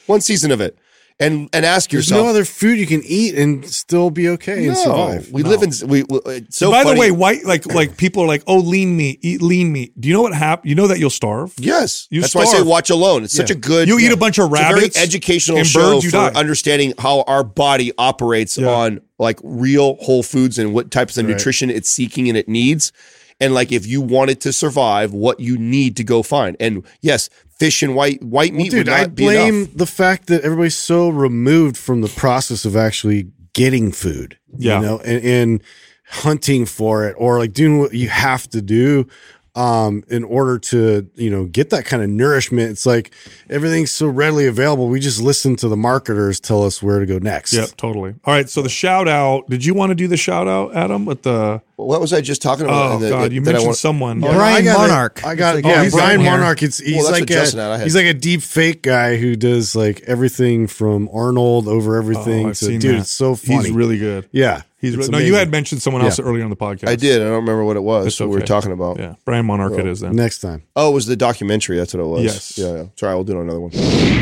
Speaker 4: of it, and ask yourself.
Speaker 5: There's no other food you can eat and still be okay and survive.
Speaker 4: We live in. It's so.
Speaker 3: By the way, like people are like, oh, lean meat, eat lean meat. Do you know what happens? You know that you'll starve.
Speaker 4: Yes, that's why I say watch alone. It's such a good.
Speaker 3: You eat a bunch of rabbits,
Speaker 4: it's a very educational
Speaker 3: and
Speaker 4: show
Speaker 3: birds, you
Speaker 4: for
Speaker 3: die.
Speaker 4: understanding how our body operates on like real whole foods and what types of nutrition it's seeking and it needs. And like if you wanted to survive, what you need to go find. And yes, fish and white meat would not be enough.
Speaker 5: I blame the fact that everybody's so removed from the process of actually getting food. You know, and hunting for it or like doing what you have to do in order to, you know, get that kind of nourishment. It's like everything's so readily available. We just listen to the marketers tell us where to go next.
Speaker 3: Yep, totally. All right, so the shout out. Did you want to do the shout out, Adam? With the
Speaker 4: what was I just talking about?
Speaker 3: Oh God, you mentioned someone.
Speaker 6: Brian Monarch.
Speaker 5: Brian Monarch. He's like a deep fake guy who does like everything from Arnold over everything to dude. It's so funny.
Speaker 3: He's really good.
Speaker 5: Yeah.
Speaker 3: No, you had mentioned someone else earlier on the podcast.
Speaker 4: I did. I don't remember what it was.
Speaker 3: Okay.
Speaker 4: We were talking about.
Speaker 3: Yeah, Brian Monarch it is then.
Speaker 5: Next time.
Speaker 4: Oh, it was the documentary. That's what it was.
Speaker 3: Yes.
Speaker 4: Yeah. Sorry, we'll do another one.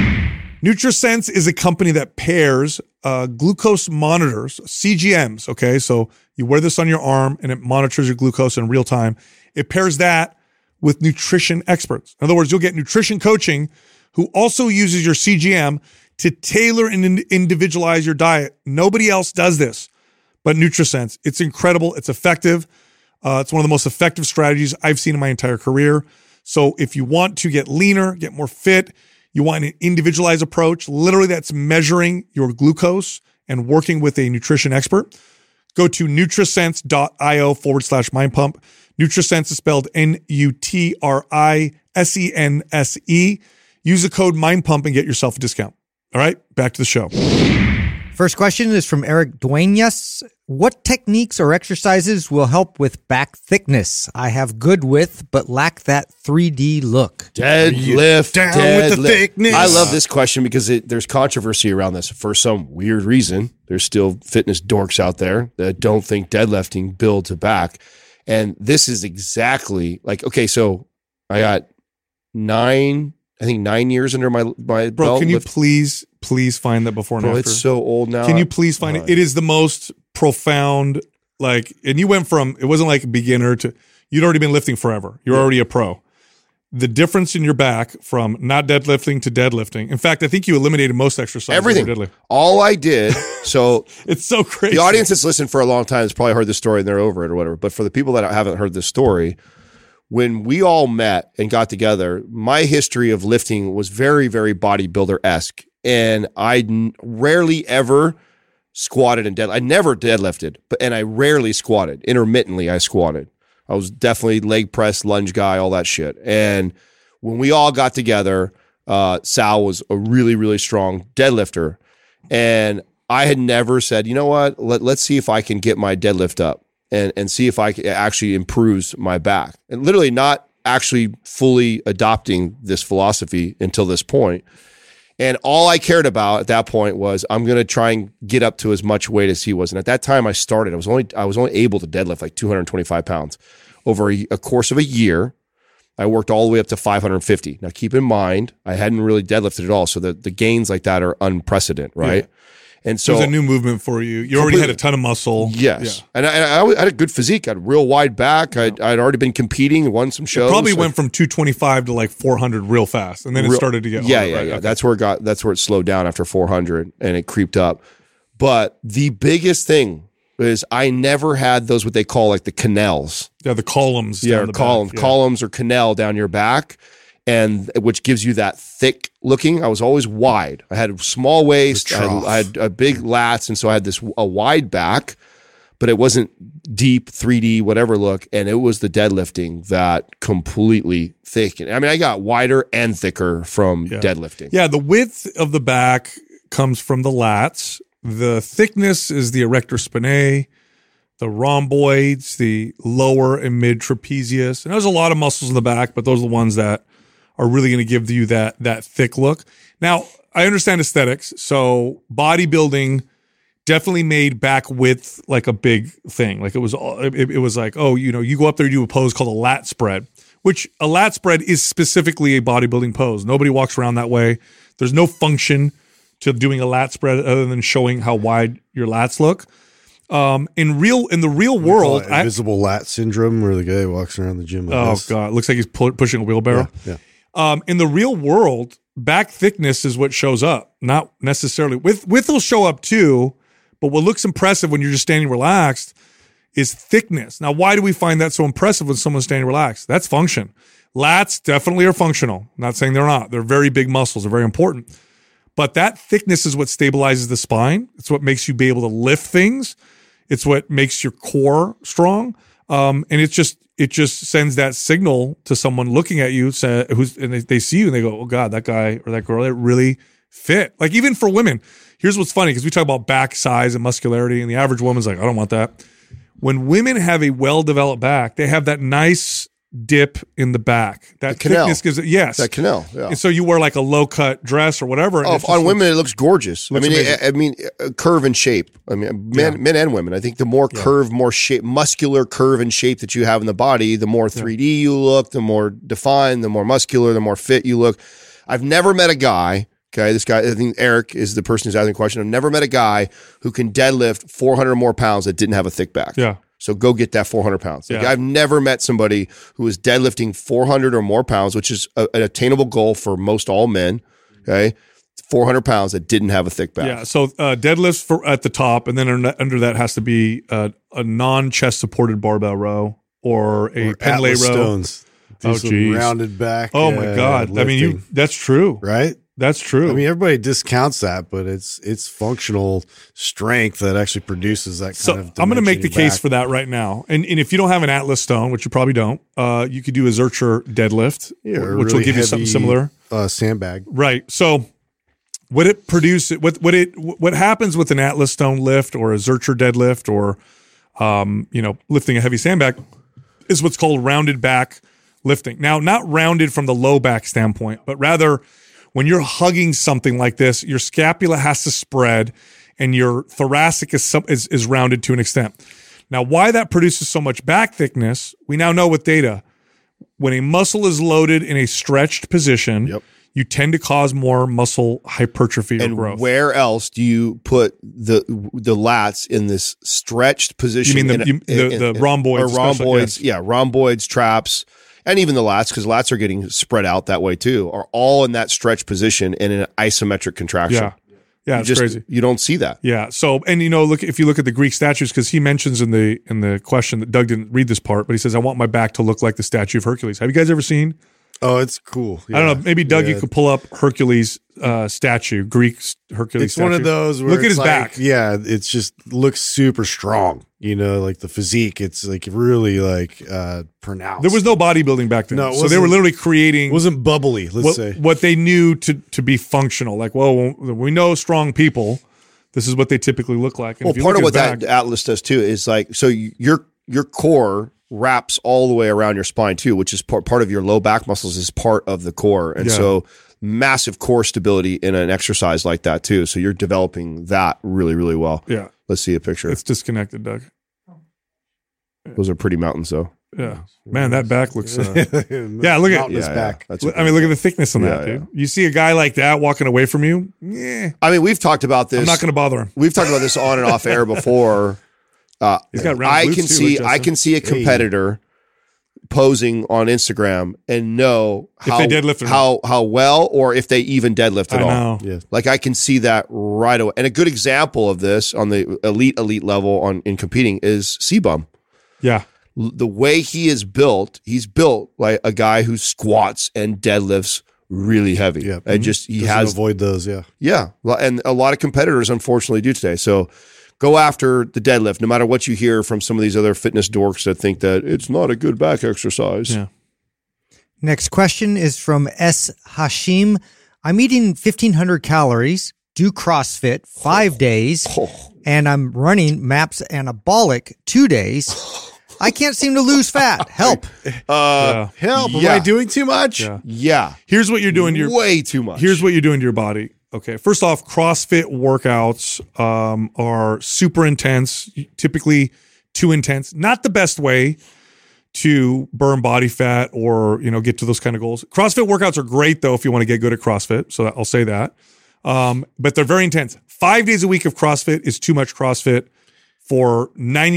Speaker 3: NutriSense is a company that pairs glucose monitors, CGMs. Okay, so you wear this on your arm and it monitors your glucose in real time. It pairs that with nutrition experts. In other words, you'll get nutrition coaching who also uses your CGM to tailor and individualize your diet. Nobody else does this but NutriSense. It's incredible. It's effective. It's one of the most effective strategies I've seen in my entire career. So if you want to get leaner, get more fit, you want an individualized approach, literally that's measuring your glucose and working with a nutrition expert, go to nutrisense.io/mindpump. NutriSense is spelled NutriSense. Use the code MindPump and get yourself a discount. All right, back to the show.
Speaker 6: First question is from Eric Duenas. What techniques or exercises will help with back thickness? I have good width, but lack that 3D look.
Speaker 4: Deadlift.
Speaker 5: With the thickness.
Speaker 4: I love this question because there's controversy around this. For some weird reason, there's still fitness dorks out there that don't think deadlifting builds a back. And this is exactly like, okay, so I got 9 years under my belt.
Speaker 3: Bro, can you please find that before and after?
Speaker 4: It's so old now.
Speaker 3: Can you please find it? It is the most profound, like, and you went from, it wasn't like a beginner to, you'd already been lifting forever. You're already a pro. The difference in your back from not deadlifting to deadlifting. In fact, I think you eliminated most exercises.
Speaker 4: Everything. All I did. So
Speaker 3: it's so crazy.
Speaker 4: The audience that's listened for a long time has probably heard this story and they're over it or whatever. But for the people that haven't heard this story, when we all met and got together, my history of lifting was very, very bodybuilder-esque. And I rarely ever squatted and deadlifted. I never deadlifted, and I rarely squatted. Intermittently, I squatted. I was definitely leg press, lunge guy, all that shit. And when we all got together, Sal was a really, really strong deadlifter. And I had never said, you know what, let's see if I can get my deadlift up and see if I can actually improves my back. And literally not actually fully adopting this philosophy until this point. And all I cared about at that point was I'm going to try and get up to as much weight as he was. And at that time I started, I was only able to deadlift like 225 pounds. Over a course of a year, I worked all the way up to 550. Now keep in mind, I hadn't really deadlifted at all. So the gains like that are unprecedented, right? Yeah. And so
Speaker 3: it was a new movement for you. You already had a ton of muscle.
Speaker 4: Yes. Yeah. And I had a good physique. I had a real wide back. I'd already been competing and won some shows.
Speaker 3: It probably went from 225 to like 400 real fast. And then it started to get harder.
Speaker 4: Yeah. Okay. That's where it slowed down after 400 and it creeped up. But the biggest thing is I never had those, what they call like the canals.
Speaker 3: Yeah, the columns.
Speaker 4: Yeah,
Speaker 3: down the
Speaker 4: columns.
Speaker 3: back. Yeah.
Speaker 4: Columns or canal down your back. And which gives you that thick looking. I was always wide. I had a small waist. I had a big lats, and so I had a wide back, but it wasn't deep 3D whatever look. And it was the deadlifting that completely thickened. I mean, I got wider and thicker from deadlifting.
Speaker 3: Yeah, the width of the back comes from the lats. The thickness is the erector spinae, the rhomboids, the lower and mid trapezius, and there's a lot of muscles in the back, but those are the ones that are really going to give you that thick look. Now, I understand aesthetics. So bodybuilding definitely made back width like a big thing. Like it was like, oh, you go up there, you do a pose called a lat spread, which a lat spread is specifically a bodybuilding pose. Nobody walks around that way. There's no function to doing a lat spread other than showing how wide your lats look. In the real world,
Speaker 5: invisible lat syndrome, where the guy walks around the gym.
Speaker 3: God, it looks like he's pushing a wheelbarrow.
Speaker 5: Yeah.
Speaker 3: In the real world, back thickness is what shows up, not necessarily width will show up too. But what looks impressive when you're just standing relaxed is thickness. Now, why do we find that so impressive when someone's standing relaxed? That's function. Lats definitely are functional. I'm not saying they're not. They're very big muscles. They're very important. But that thickness is what stabilizes the spine. It's what makes you be able to lift things. It's what makes your core strong. And it just sends that signal to someone looking at you, and they see you and they go, oh God, that guy or that girl, they're really fit. Like even for women, here's what's funny, because we talk about back size and muscularity, and the average woman's like, I don't want that. When women have a well-developed back, they have that nice dip in the back. That thickness gives it, yes.
Speaker 4: That canal, yeah.
Speaker 3: And so you wear like a low-cut dress or whatever.
Speaker 4: On women, it looks gorgeous. I mean, curve and shape. I mean, men and women. I think the more curve, more shape, muscular curve and shape that you have in the body, the more 3D you look, the more defined, the more muscular, the more fit you look. I've never met a guy, okay, this guy, I think Eric is the person who's asking the question. I've never met a guy who can deadlift 400 more pounds that didn't have a thick back.
Speaker 3: Yeah.
Speaker 4: So go get that 400 pounds. Like, I've never met somebody who is deadlifting 400 or more pounds, which is an attainable goal for most all men. Okay. 400 pounds that didn't have a thick back.
Speaker 3: Yeah. So deadlifts at the top, and then under that has to be a non-chest supported barbell row or a Pendlay row.
Speaker 5: Stones.
Speaker 3: Oh, geez.
Speaker 5: Rounded back.
Speaker 3: Oh my God. Lifting. I mean, that's true.
Speaker 5: Right?
Speaker 3: That's true.
Speaker 5: I mean, everybody discounts that, but it's functional strength that actually produces that kind of.
Speaker 3: I'm going to make the case for that right now. And if you don't have an Atlas stone, which you probably don't, you could do a Zercher deadlift, which will give you something similar.
Speaker 5: Sandbag.
Speaker 3: Right. So what it produces, what happens with an Atlas stone lift or a Zercher deadlift or lifting a heavy sandbag is what's called rounded back lifting. Now, not rounded from the low back standpoint, but rather when you're hugging something like this, your scapula has to spread and your thoracic is rounded to an extent. Now, why that produces so much back thickness, we now know with data. When a muscle is loaded in a stretched position, you tend to cause more muscle hypertrophy or growth.
Speaker 4: And where else do you put the lats in this stretched position?
Speaker 3: You mean the rhomboids?
Speaker 4: Or rhomboids, yes. Rhomboids, traps. And even the lats, because lats are getting spread out that way too, are all in that stretch position and in an isometric contraction.
Speaker 3: Yeah, it's crazy.
Speaker 4: You don't see that.
Speaker 3: Yeah. So, and if you look at the Greek statues, because he mentions in the question that Doug didn't read this part, but he says, I want my back to look like the statue of Hercules. Have you guys ever seen?
Speaker 5: Oh, it's cool.
Speaker 3: Yeah. I don't know. Maybe Doug, you could pull up Hercules statue, Greek Hercules statue.
Speaker 5: It's one of those where
Speaker 3: look at his back.
Speaker 5: Yeah, it's just looks super strong. Like the physique, it's like really pronounced.
Speaker 3: There was no bodybuilding back then.
Speaker 5: No,
Speaker 3: so they were literally creating.
Speaker 5: It wasn't bubbly, let's say.
Speaker 3: What they knew to be functional. Like, well, we know strong people, this is what they typically look like. And
Speaker 4: Well,
Speaker 3: if you
Speaker 4: part
Speaker 3: look
Speaker 4: of
Speaker 3: at
Speaker 4: what
Speaker 3: his
Speaker 4: that
Speaker 3: back-
Speaker 4: Atlas does too is like, so your core wraps all the way around your spine too, which is part of your low back muscles is part of the core. And
Speaker 3: Yeah.
Speaker 4: so massive core stability in an exercise like that too. So you're developing that really, really well.
Speaker 3: Yeah.
Speaker 4: Let's see a picture.
Speaker 3: It's disconnected, Doug.
Speaker 4: Those are pretty mountains though.
Speaker 3: Yeah. Man, that back looks. Yeah, look at.
Speaker 5: Mountainous back.
Speaker 4: That's
Speaker 3: I mean, look at the thickness on that,
Speaker 4: Yeah,
Speaker 3: dude. You see a guy like that walking away from you. Yeah,
Speaker 4: I mean, we've talked about this.
Speaker 3: I'm not going to bother him.
Speaker 4: We've talked about this on and off air before.
Speaker 3: He's got round
Speaker 4: I
Speaker 3: glutes
Speaker 4: can
Speaker 3: too,
Speaker 4: see.
Speaker 3: Justin.
Speaker 4: I can see a competitor posing on Instagram and know
Speaker 3: If they deadlift or
Speaker 4: how well, or if they even deadlift at
Speaker 3: I
Speaker 4: all.
Speaker 3: know.
Speaker 5: Yeah.
Speaker 4: Like I can see that right away. And a good example of this on the elite level in competing is C-Bum.
Speaker 3: Yeah.
Speaker 4: The way he is built, he's built like a guy who squats and deadlifts really heavy.
Speaker 5: Yeah.
Speaker 4: And just he
Speaker 5: Doesn't
Speaker 4: has
Speaker 5: avoid those. Yeah.
Speaker 4: yeah, and a lot of competitors unfortunately do today. So go after the deadlift, no matter what you hear from some of these other fitness dorks that think that it's not a good back exercise.
Speaker 3: Yeah.
Speaker 6: Next question is from S. Hashim. I'm eating 1,500 calories, do CrossFit 5 days, and I'm running MAPS Anabolic 2 days. I can't seem to lose fat. Help.
Speaker 3: Yeah.
Speaker 5: Help! Am
Speaker 4: Yeah.
Speaker 5: I doing too much?
Speaker 3: Yeah.
Speaker 4: Yeah,
Speaker 3: Here's what you're doing to your.
Speaker 4: way too much.
Speaker 3: Here's what you're doing to your body. Okay. First off, CrossFit workouts are super intense, typically too intense. Not the best way to burn body fat or, get to those kind of goals. CrossFit workouts are great though if you want to get good at CrossFit. So I'll say that. But they're very intense. 5 days a week of CrossFit is too much CrossFit for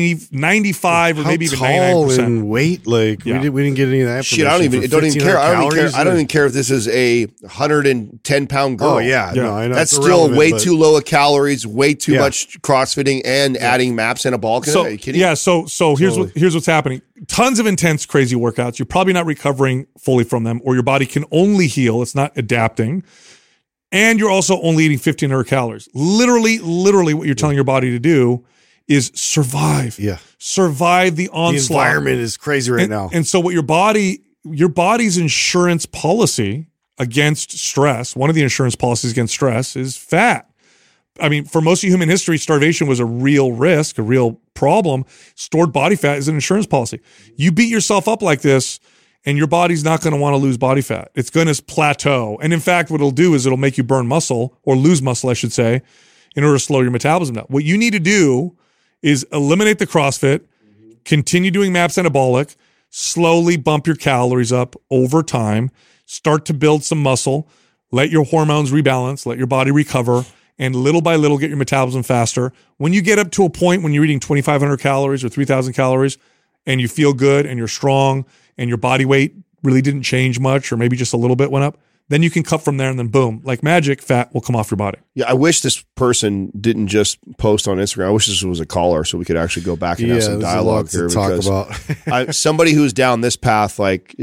Speaker 3: 95 or maybe even
Speaker 5: tall
Speaker 3: 99%.
Speaker 5: and weight? Like
Speaker 3: Yeah.
Speaker 5: we didn't get any of that.
Speaker 4: Shit, I don't even care. I don't even care if this is a 110-pound girl.
Speaker 5: Oh yeah,
Speaker 3: Yeah.
Speaker 5: no, I know
Speaker 4: That's
Speaker 5: it's
Speaker 4: still
Speaker 5: irrelevant,
Speaker 4: way
Speaker 5: but-
Speaker 4: too low of calories, way too
Speaker 5: Yeah.
Speaker 4: much CrossFitting, and adding MAPS Anabolic.
Speaker 3: So
Speaker 4: Are you kidding?
Speaker 3: yeah, so here's what's happening. Tons of intense, crazy workouts. You're probably not recovering fully from them, or your body can only heal. It's not adapting. And you're also only eating 1,500 calories. Literally, what you're telling your body to do is survive.
Speaker 5: Yeah.
Speaker 3: Survive the
Speaker 5: The
Speaker 3: onslaught.
Speaker 5: environment is crazy right
Speaker 3: and,
Speaker 5: now.
Speaker 3: And so what your body's insurance policy against stress, one of the insurance policies against stress is fat. I mean, for most of human history, starvation was a real risk, a real problem. Stored body fat is an insurance policy. You beat yourself up like this, and your body's not going to want to lose body fat. It's going to plateau. And in fact, what it'll do is it'll make you burn muscle, or lose muscle, I should say, in order to slow your metabolism down. What you need to do is eliminate the CrossFit, continue doing MAPS Anabolic, slowly bump your calories up over time, start to build some muscle, let your hormones rebalance, let your body recover, and little by little get your metabolism faster. When you get up to a point when you're eating 2,500 calories or 3,000 calories and you feel good and you're strong and your body weight really didn't change much or maybe just a little bit went up, then you can cut from there and then boom, like magic, fat will come off your body.
Speaker 4: Yeah, I wish this person didn't just post on Instagram. I wish this was a caller so we could actually go back and have some
Speaker 5: there's a
Speaker 4: dialogue
Speaker 5: lot to
Speaker 4: here.
Speaker 5: talk
Speaker 4: Because
Speaker 5: about.
Speaker 4: somebody who's down this path, like,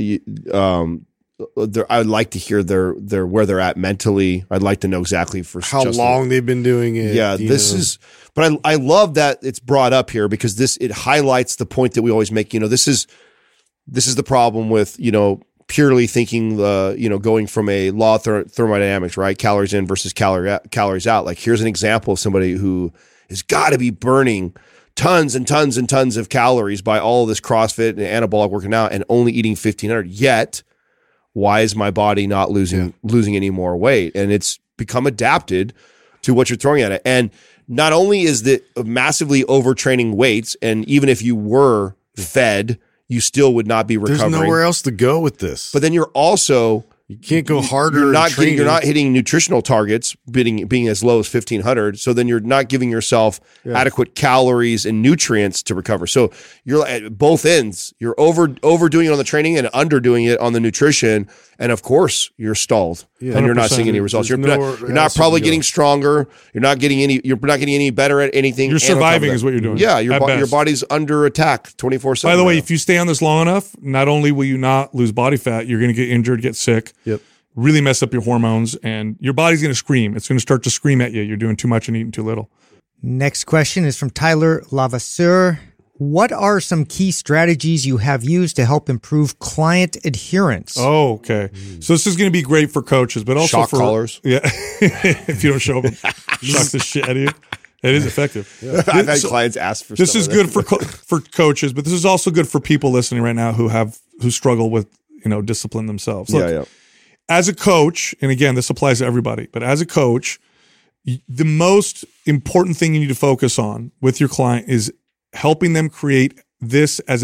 Speaker 4: I'd like to hear their where they're at mentally. I'd like to know exactly for
Speaker 5: How
Speaker 4: Justin.
Speaker 5: long they've been doing it.
Speaker 4: Yeah,
Speaker 5: you
Speaker 4: this
Speaker 5: know.
Speaker 4: is, but I love that it's brought up here because it highlights the point that we always make. This is the problem with, purely thinking going from a law of thermodynamics, right? Calories in versus calories out. Like, here's an example of somebody who has got to be burning tons and tons and tons of calories by all of this CrossFit and anabolic working out and only eating 1,500. Yet, why is my body not losing any more weight? And it's become adapted to what you're throwing at it. And not only is it massively overtraining weights, and even if you were fed, you still would not be recovering.
Speaker 5: There's nowhere else to go with this.
Speaker 4: But then you're also
Speaker 5: you can't go harder.
Speaker 4: You're
Speaker 5: in
Speaker 4: not
Speaker 5: training.
Speaker 4: you're not hitting nutritional targets, being as low as 1,500. So then you're not giving yourself adequate calories and nutrients to recover. So you're at both ends. You're overdoing it on the training and underdoing it on the nutrition, and of course you're stalled and you're not seeing any results.
Speaker 5: There's
Speaker 4: You're not probably getting stronger. You're not getting any better at anything.
Speaker 3: You're
Speaker 4: And on top of
Speaker 3: surviving
Speaker 4: that-
Speaker 3: is what you're doing.
Speaker 4: Yeah,
Speaker 3: at
Speaker 4: your
Speaker 3: best.
Speaker 4: body's under attack 24/7.
Speaker 3: By the way,
Speaker 4: right
Speaker 3: if you stay on this long enough, not only will you not lose body fat, you're going to get injured, get sick, really mess up your hormones, and your body's going to scream. It's going to start to scream at you. You're doing too much and eating too little.
Speaker 6: Next question is from Tyler Lavasseur. What are some key strategies you have used to help improve client adherence?
Speaker 3: Oh, okay. So this is going to be great for coaches, but also
Speaker 4: Shock
Speaker 3: for
Speaker 4: collars.
Speaker 3: Yeah, if you don't show them, shock the shit out of you. It is effective.
Speaker 4: I've had clients ask for
Speaker 3: this
Speaker 4: stuff
Speaker 3: is
Speaker 4: like
Speaker 3: good
Speaker 4: that.
Speaker 3: for coaches, but this is also good for people listening right now who struggle with, discipline themselves. Look,
Speaker 4: Yeah.
Speaker 3: as a coach, and again, this applies to everybody, but as a coach, the most important thing you need to focus on with your client is helping them create this as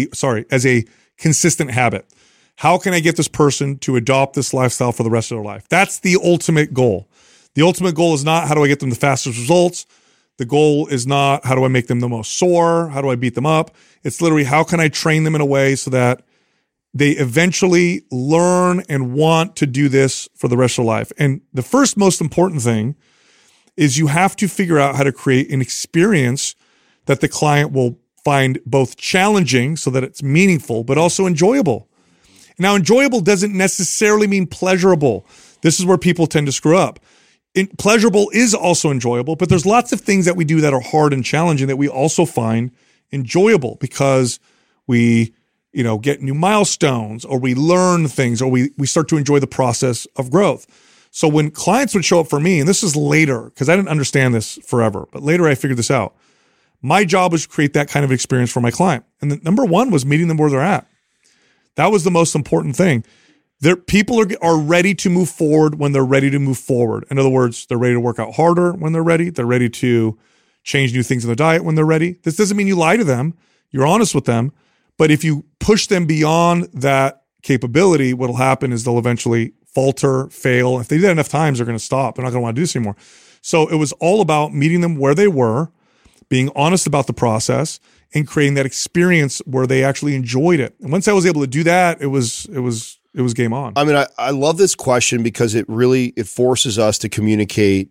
Speaker 3: a consistent habit. How can I get this person to adopt this lifestyle for the rest of their life? That's the ultimate goal. The ultimate goal is not how do I get them the fastest results. The goal is not how do I make them the most sore? How do I beat them up? It's literally how can I train them in a way so that they eventually learn and want to do this for the rest of their life. And the first most important thing is you have to figure out how to create an experience that the client will find both challenging so that it's meaningful, but also enjoyable. Now, enjoyable doesn't necessarily mean pleasurable. This is where people tend to screw up. Pleasurable is also enjoyable, but there's lots of things that we do that are hard and challenging that we also find enjoyable because we, get new milestones or we learn things or we start to enjoy the process of growth. So when clients would show up for me, and this is later because I didn't understand this forever, but later I figured this out. My job was to create that kind of experience for my client. And the number one was meeting them where they're at. That was the most important thing. People are ready to move forward when they're ready to move forward. In other words, they're ready to work out harder when they're ready. They're ready to change new things in their diet when they're ready. This doesn't mean you lie to them. You're honest with them. But if you push them beyond that capability, what'll happen is they'll eventually falter, fail. If they do that enough times, they're going to stop. They're not going to want to do this anymore. So it was all about meeting them where they were, being honest about the process, and creating that experience where they actually enjoyed it. And once I was able to do that, it was game on.
Speaker 4: I mean, I love this question because it forces us to communicate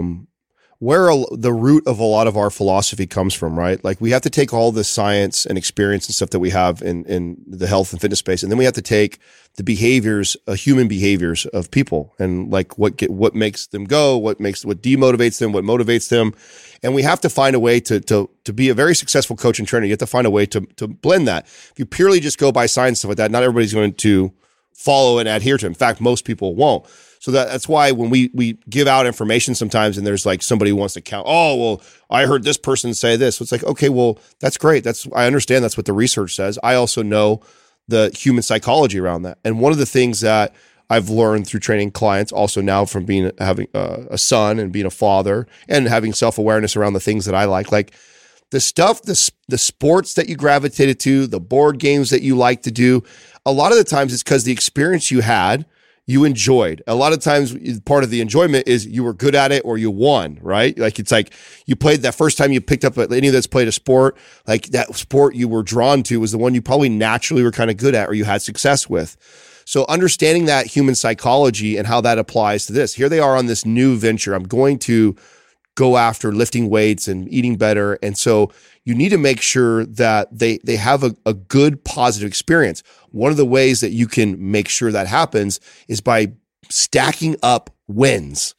Speaker 4: where the root of a lot of our philosophy comes from, right? Like we have to take all the science and experience and stuff that we have in the health and fitness space, and then we have to take the behaviors, human behaviors of people, and like what makes them go, what demotivates them, what motivates them, and we have to find a way to be a very successful coach and trainer. You have to find a way to blend that. If you purely just go by science stuff like that, not everybody's going to follow and adhere to it. In fact, most people won't. So that's why when we give out information sometimes and there's like somebody who wants to count, oh, well, I heard this person say this. So it's like, okay, well, that's great. I understand that's what the research says. I also know the human psychology around that. And one of the things that I've learned through training clients also now from having a son and being a father and having self-awareness around the things that I like the stuff, the sports that you gravitated to, the board games that you like to do, a lot of the times it's because the experience you had, you enjoyed. A lot of times part of the enjoyment is you were good at it or you won, right? Like it's like you played that first time you picked up any that's played a sport, like that sport you were drawn to was the one you probably naturally were kind of good at or you had success with. So understanding that human psychology and how that applies to this. Here they are on this new venture. I'm going to go after lifting weights and eating better. And so you need to make sure that they have a good positive experience. One of the ways that you can make sure that happens is by stacking up wins.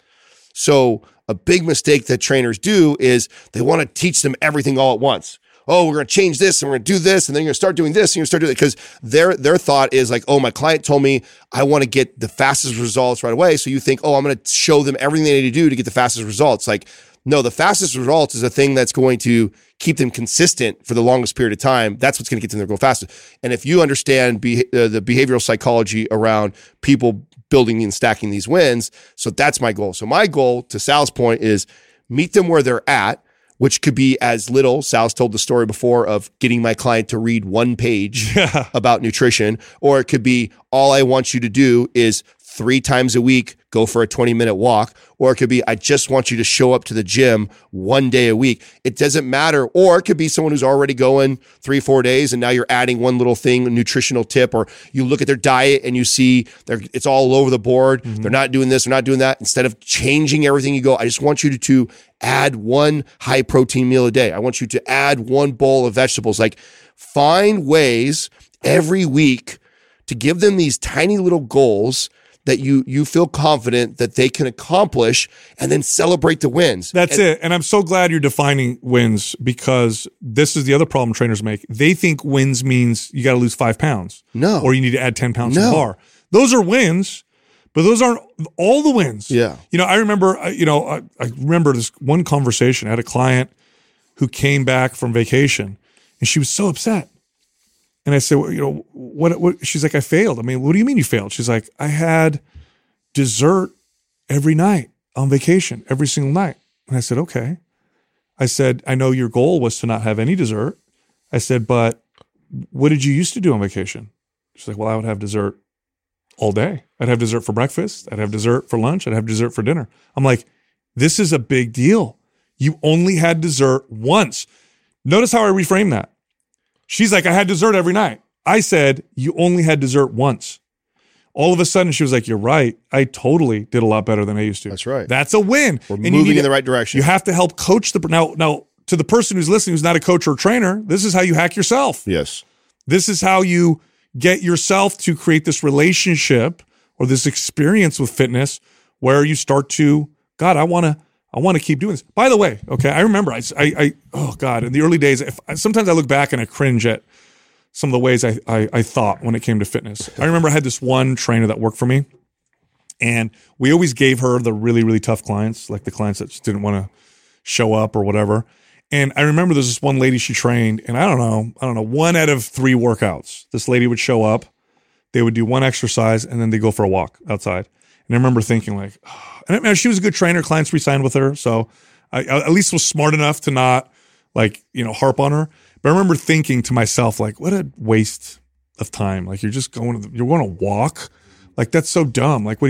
Speaker 4: So a big mistake that trainers do is they want to teach them everything all at once. Oh, we're going to change this and we're going to do this and then you're going to start doing this and you're going to start doing it because their thought is like, oh, my client told me I want to get the fastest results right away. So you think, oh, I'm going to show them everything they need to do to get the fastest results. Like, no, the fastest results is a thing that's going to keep them consistent for the longest period of time. That's what's going to get them to go faster. And if you understand the behavioral psychology around people building and stacking these wins, so that's my goal. So my goal, to Sal's point, is meet them where they're at, which could be as little. Sal's told the story before of getting my client to read one page about nutrition, or it could be all I want you to do is 3 times a week, go for a 20-minute walk, or it could be, I just want you to show up to the gym 1 day a week. It doesn't matter. Or it could be someone who's already going 3-4 days and now you're adding one little thing, a nutritional tip, or you look at their diet and you see it's all over the board. Mm-hmm. They're not doing this, they're not doing that. Instead of changing everything, you go, I just want you to add 1 high protein meal a day. I want you to add 1 bowl of vegetables. Like find ways every week to give them these tiny little goals that you feel confident that they can accomplish, and then celebrate the wins.
Speaker 3: That's it. And I'm so glad you're defining wins, because this is the other problem trainers make. They think wins means you got to lose 5 pounds.
Speaker 4: No.
Speaker 3: Or you need to add 10 pounds to the bar. Those are wins, But those aren't all the wins.
Speaker 4: Yeah.
Speaker 3: I remember, I remember this one conversation. I had a client who came back from vacation and she was so upset. And I said, well, what? She's like, I failed. I mean, what do you mean you failed? She's like, I had dessert every night on vacation, every single night. And I said, okay. I said, I know your goal was to not have any dessert. I said, but what did you used to do on vacation? She's like, well, I would have dessert all day. I'd have dessert for breakfast. I'd have dessert for lunch. I'd have dessert for dinner. I'm like, this is a big deal. You only had dessert once. Notice how I reframe that. She's like, I had dessert every night. I said, you only had dessert once. All of a sudden, she was like, you're right. I totally did a lot better than I used to.
Speaker 4: That's right.
Speaker 3: That's a win.
Speaker 4: We're moving in the right direction.
Speaker 3: You have to help coach now, to the person who's listening, who's not a coach or a trainer, this is how you hack yourself.
Speaker 4: Yes.
Speaker 3: This is how you get yourself to create this relationship or this experience with fitness where you start to, God, I want to keep doing this. By the way, okay, I remember oh God, in the early days, sometimes I look back and I cringe at some of the ways I thought when it came to fitness. I remember I had this one trainer that worked for me, and we always gave her the really, really tough clients, like the clients that just didn't want to show up or whatever. And I remember there's this one lady she trained, and I don't know, 1 out of 3 workouts, this lady would show up, they would do one exercise, and then they go for a walk outside. And I remember thinking like, oh. And I mean, she was a good trainer, clients re-signed with her, so I at least was smart enough to not harp on her. But I remember thinking to myself, like, what a waste of time. Like, you're just going to walk. Like, that's so dumb. Like,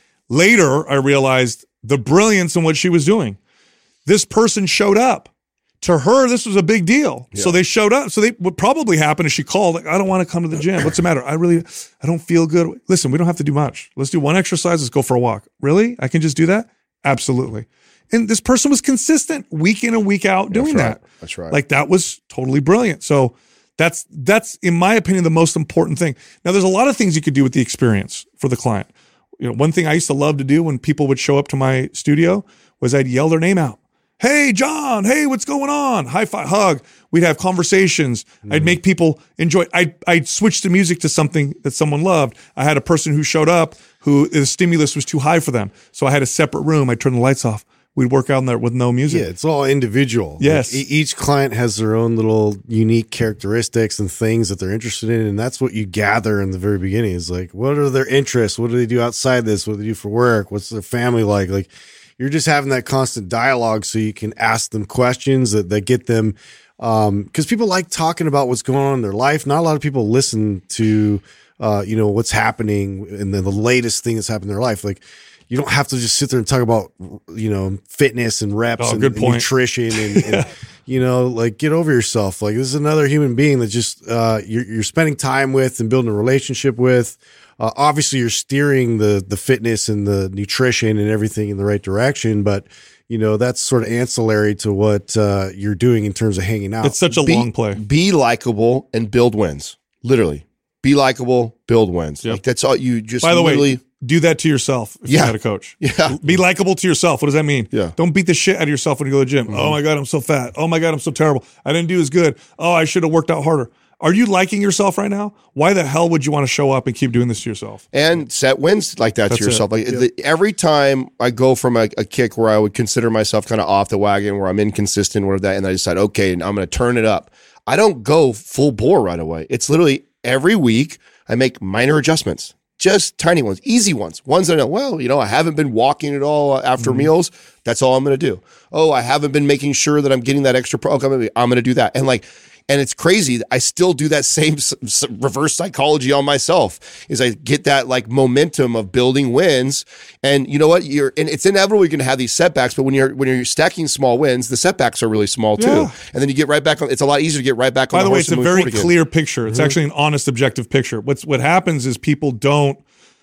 Speaker 3: later I realized the brilliance in what she was doing. This person showed up. To her, this was a big deal. Yeah. So they showed up. So what probably happened is she called, like, I don't want to come to the gym. What's the matter? I don't feel good. Listen, we don't have to do much. Let's do one exercise. Let's go for a walk. Really? I can just do that? Absolutely. And this person was consistent week in and week out doing that.
Speaker 4: That's right.
Speaker 3: Like, that was totally brilliant. So that's, in my opinion, the most important thing. Now, there's a lot of things you could do with the experience for the client. One thing I used to love to do when people would show up to my studio was I'd yell their name out. Hey, John. Hey, what's going on? High five, hug. We'd have conversations. I'd make people enjoy. I'd switch the music to something that someone loved. I had a person who showed up who the stimulus was too high for them. So I had a separate room. I'd turn the lights off. We'd work out in there with no music.
Speaker 5: Yeah, it's all individual.
Speaker 3: Yes.
Speaker 5: Like, each client has their own little unique characteristics and things that they're interested in. And that's what you gather in the very beginning is like, what are their interests? What do they do outside this? What do they do for work? What's their family like? Like, you're just having that constant dialogue so you can ask them questions that get them, because people like talking about what's going on in their life. Not a lot of people listen to, what's happening and the latest thing that's happened in their life. Like, you don't have to just sit there and talk about, fitness and reps and nutrition and like, get over yourself. Like, this is another human being that just, you're spending time with and building a relationship with. Obviously you're steering the fitness and the nutrition and everything in the right direction, but that's sort of ancillary to what, you're doing in terms of hanging out.
Speaker 3: It's such a long play.
Speaker 4: Be likable and build wins. Literally. Be likable, build wins.
Speaker 3: Yep.
Speaker 4: Like, that's all you just
Speaker 3: By the way, do that to yourself if you're not a coach.
Speaker 4: Yeah.
Speaker 3: Be likable to yourself. What does that mean?
Speaker 4: Yeah.
Speaker 3: Don't beat the shit out of yourself when you go to the gym. Mm-hmm. Oh my God, I'm so fat. Oh my God, I'm so terrible. I didn't do as good. Oh, I should have worked out harder. Are you liking yourself right now? Why the hell would you want to show up and keep doing this to yourself?
Speaker 4: And set wins like that to yourself. Like, every time I go from a kick where I would consider myself kind of off the wagon, where I'm inconsistent, or that, and I decide, okay, and I'm going to turn it up. I don't go full bore right away. It's literally every week I make minor adjustments, just tiny ones, easy ones that I know, I haven't been walking at all after meals. That's all I'm going to do. Oh, I haven't been making sure that I'm getting that extra. I'm going to do that. And it's crazy. I still do that same reverse psychology on myself. Is I get that like momentum of building wins, and you know what? And it's inevitable you're going to have these setbacks. But when you're stacking small wins, the setbacks are really small too. Yeah. And then you get right back on. It's a lot easier to get right back on.
Speaker 3: By the way,
Speaker 4: horse
Speaker 3: it's a very clear picture. It's actually an honest, objective picture. What happens is people don't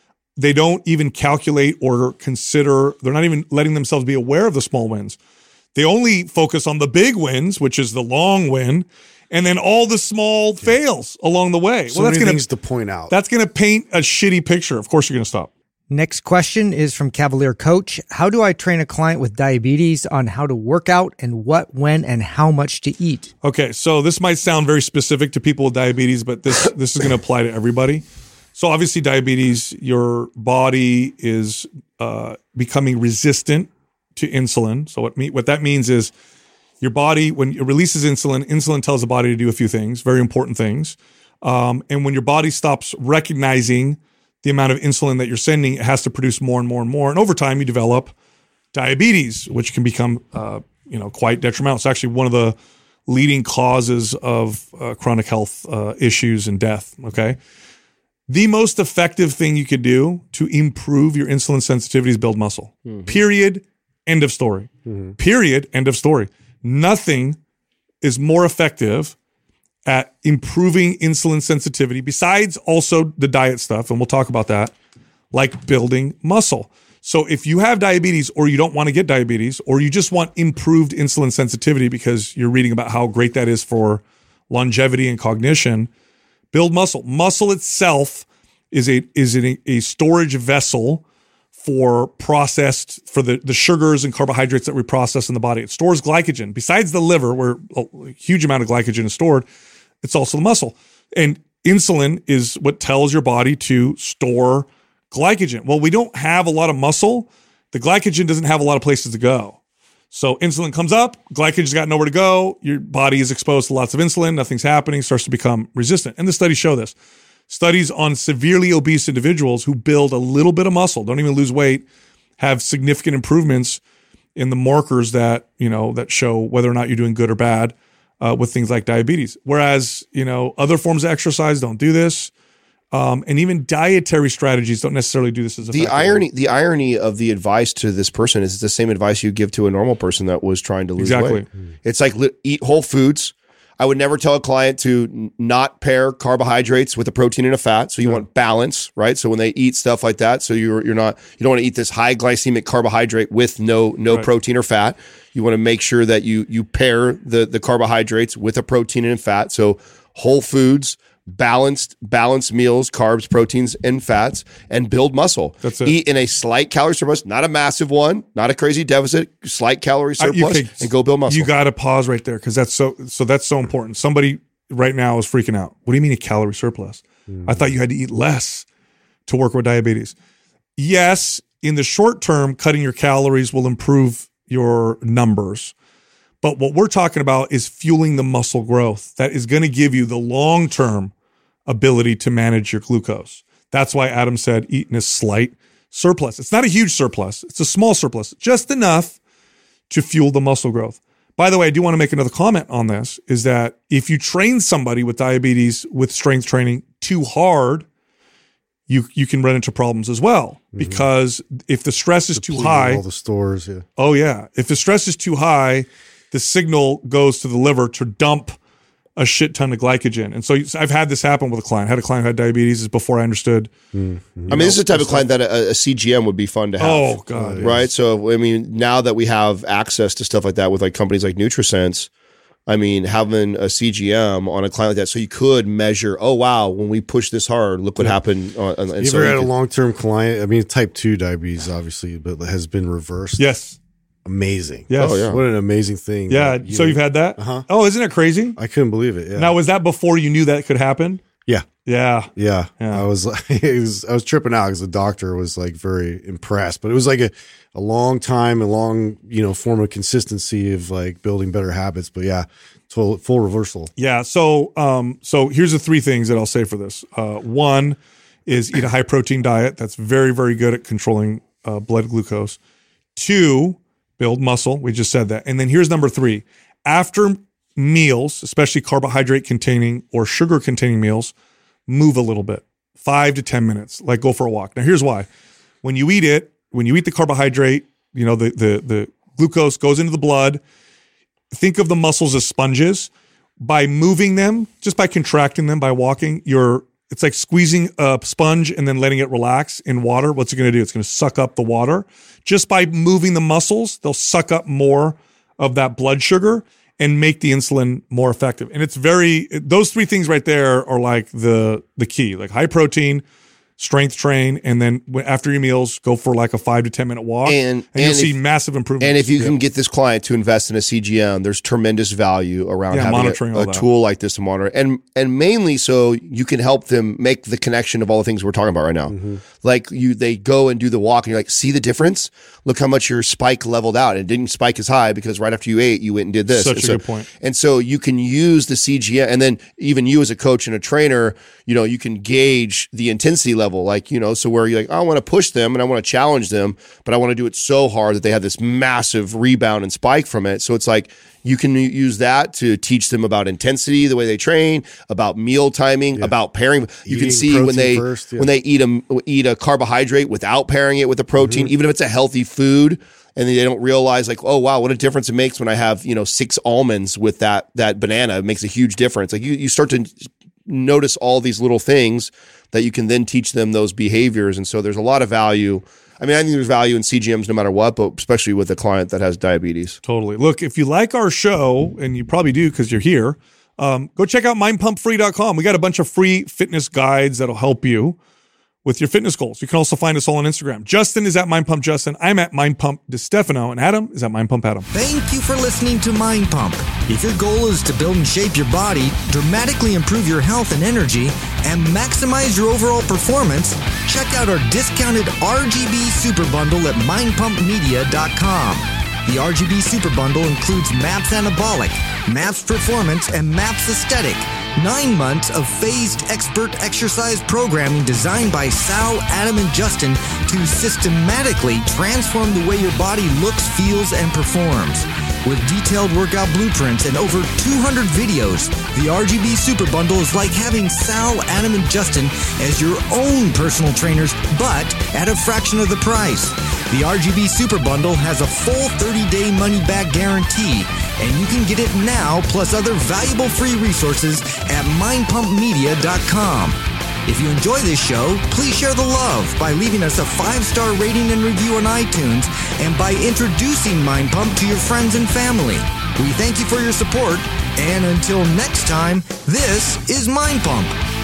Speaker 3: even calculate or consider. They're not even letting themselves be aware of the small wins. They only focus on the big wins, which is the long win. And then all the small fails along the way.
Speaker 5: So many things to point out.
Speaker 3: That's going to paint a shitty picture. Of course, you're going to stop.
Speaker 6: Next question is from Cavalier Coach. How do I train a client with diabetes on how to work out and what, when, and how much to eat?
Speaker 3: Okay, so this might sound very specific to people with diabetes, but this is going to apply to everybody. So obviously diabetes, your body is becoming resistant to insulin. So what that means is your body, when it releases insulin, insulin tells the body to do a few things, very important things. And when your body stops recognizing the amount of insulin that you're sending, it has to produce more and more and more. And over time, you develop diabetes, which can become, quite detrimental. It's actually one of the leading causes of chronic health issues and death. Okay. The most effective thing you could do to improve your insulin sensitivity is build muscle. Mm-hmm. Period. End of story. Mm-hmm. Period. End of story. Nothing is more effective at improving insulin sensitivity, besides also the diet stuff, and we'll talk about that, like building muscle. So if you have diabetes, or you don't want to get diabetes, or you just want improved insulin sensitivity because you're reading about how great that is for longevity and cognition, build muscle. Muscle itself is a storage vessel for the sugars and carbohydrates that we process in the body. It stores glycogen. Besides the liver, where a huge amount of glycogen is stored, it's also the muscle. And insulin is what tells your body to store glycogen. Well, we don't have a lot of muscle. The glycogen doesn't have a lot of places to go. So insulin comes up, glycogen's got nowhere to go. Your body is exposed to lots of insulin. Nothing's happening, starts to become resistant. And the studies show this. Studies on severely obese individuals who build a little bit of muscle, don't even lose weight, have significant improvements in the markers that show whether or not you're doing good or bad with things like diabetes. Whereas, other forms of exercise don't do this. And even dietary strategies don't necessarily do this as effectively.
Speaker 4: The irony of the advice to this person is it's the same advice you give to a normal person that was trying to lose weight. It's like eat whole foods. I would never tell a client to not pair carbohydrates with a protein and a fat. So you want balance, right? So when they eat stuff like that, so you don't want to eat this high glycemic carbohydrate with no protein or fat. You want to make sure that you pair the carbohydrates with a protein and fat. So whole foods, balanced meals, carbs, proteins, and fats, and build muscle.
Speaker 3: That's it.
Speaker 4: Eat in a slight calorie surplus, not a massive one, not a crazy deficit, slight calorie surplus, and go build muscle.
Speaker 3: You got to pause right there because that's so important. Somebody right now is freaking out. What do you mean a calorie surplus? I thought you had to eat less to work with diabetes. Yes, in the short term, cutting your calories will improve your numbers. But what we're talking about is fueling the muscle growth that is going to give you the long-term ability to manage your glucose. That's why Adam said eat in a slight surplus. It's not a huge surplus. It's a small surplus, just enough to fuel the muscle growth. By the way, I do want to make another comment on this, is that if you train somebody with diabetes with strength training too hard, you can run into problems as well. Because if the stress is too high,
Speaker 5: all the stores, yeah.
Speaker 3: Oh yeah. If the stress is too high, the signal goes to the liver to dump a shit ton of glycogen. And so I've had this happen with a client. I had a client who had diabetes before I understood.
Speaker 4: Mm-hmm. This is the type of client that a CGM would be fun to have.
Speaker 3: Oh, God.
Speaker 4: Right?
Speaker 3: Yes.
Speaker 4: So, now that we have access to stuff like that with like companies like NutriSense, having a CGM on a client like that, so you could measure, oh, wow, when we push this hard, look what happened.
Speaker 5: You ever had a long-term client? Type 2 diabetes, obviously, but has been reversed.
Speaker 3: Yes.
Speaker 5: Amazing.
Speaker 3: Yes.
Speaker 4: Oh, yeah.
Speaker 5: What an amazing thing.
Speaker 3: Yeah. So you've had that?
Speaker 5: Uh-huh.
Speaker 3: Oh, isn't it crazy?
Speaker 5: I couldn't believe it. Yeah.
Speaker 3: Now, was that before you knew that could happen?
Speaker 5: Yeah.
Speaker 3: Yeah.
Speaker 5: I was I was tripping out because the doctor was like very impressed, but it was like a long time, a long, form of consistency of like building better habits. But yeah, full reversal.
Speaker 3: Yeah. So here's the three things that I'll say for this. One is eat a high protein diet. That's very, very good at controlling blood glucose. 2, build muscle. We just said that. And then here's number 3. After meals, especially carbohydrate containing or sugar containing meals, move a little bit, 5 to 10 minutes, like go for a walk. Now here's why. When you eat the carbohydrate, the glucose goes into the blood. Think of the muscles as sponges. By moving them, just by contracting them, by walking, it's like squeezing a sponge and then letting it relax in water. What's it going to do? It's going to suck up the water. Just by moving the muscles, they'll suck up more of that blood sugar and make the insulin more effective. And those 3 things right there are like the key, like high protein, strength train, and then after your meals, go for like a 5 to 10 minute walk, and you'll see massive improvements.
Speaker 4: And if you can get this client to invest in a CGM, there's tremendous value around having a tool like this to monitor, and mainly so you can help them make the connection of all the things we're talking about right now. Like they go and do the walk, and you're like, see the difference? Look how much your spike leveled out. It didn't spike as high because right after you ate, you went and did this.
Speaker 3: Such a good point.
Speaker 4: And so you can use the CGM, and then even you as a coach and a trainer, you can gauge the intensity level. Like, so where you're like, I want to push them and I want to challenge them, but I want to do it so hard that they have this massive rebound and spike from it. So it's like, you can use that to teach them about intensity, the way they train, about meal timing, about pairing. You can see when they eat a carbohydrate without pairing it with a protein, even if it's a healthy food, and they don't realize like, oh wow, what a difference it makes when I have 6 almonds with that banana. It makes a huge difference. Like you start to notice all these little things that you can then teach them those behaviors. And so there's a lot of value. I mean, I think there's value in CGMs no matter what, but especially with a client that has diabetes.
Speaker 3: Totally. Look, if you like our show, and you probably do because you're here, go check out mindpumpfree.com. We got a bunch of free fitness guides that'll help you with your fitness goals. You can also find us all on Instagram. Justin is at Mind Pump Justin. I'm at Mind Pump DeStefano, and Adam is at Mind Pump Adam.
Speaker 9: Thank you for listening to Mind Pump. If your goal is to build and shape your body, dramatically improve your health and energy, and maximize your overall performance, check out our discounted RGB Super Bundle at mindpumpmedia.com. The RGB Super Bundle includes MAPS Anabolic, MAPS Performance, and MAPS Aesthetic. 9 months of phased expert exercise programming designed by Sal, Adam, and Justin to systematically transform the way your body looks, feels, and performs. With detailed workout blueprints and over 200 videos, the RGB Super Bundle is like having Sal, Adam, and Justin as your own personal trainers, but at a fraction of the price. The RGB Super Bundle has a full 30-day money-back guarantee, and you can get it now plus other valuable free resources at mindpumpmedia.com. If you enjoy this show, please share the love by leaving us a 5-star rating and review on iTunes and by introducing Mind Pump to your friends and family. We thank you for your support, and until next time, this is Mind Pump.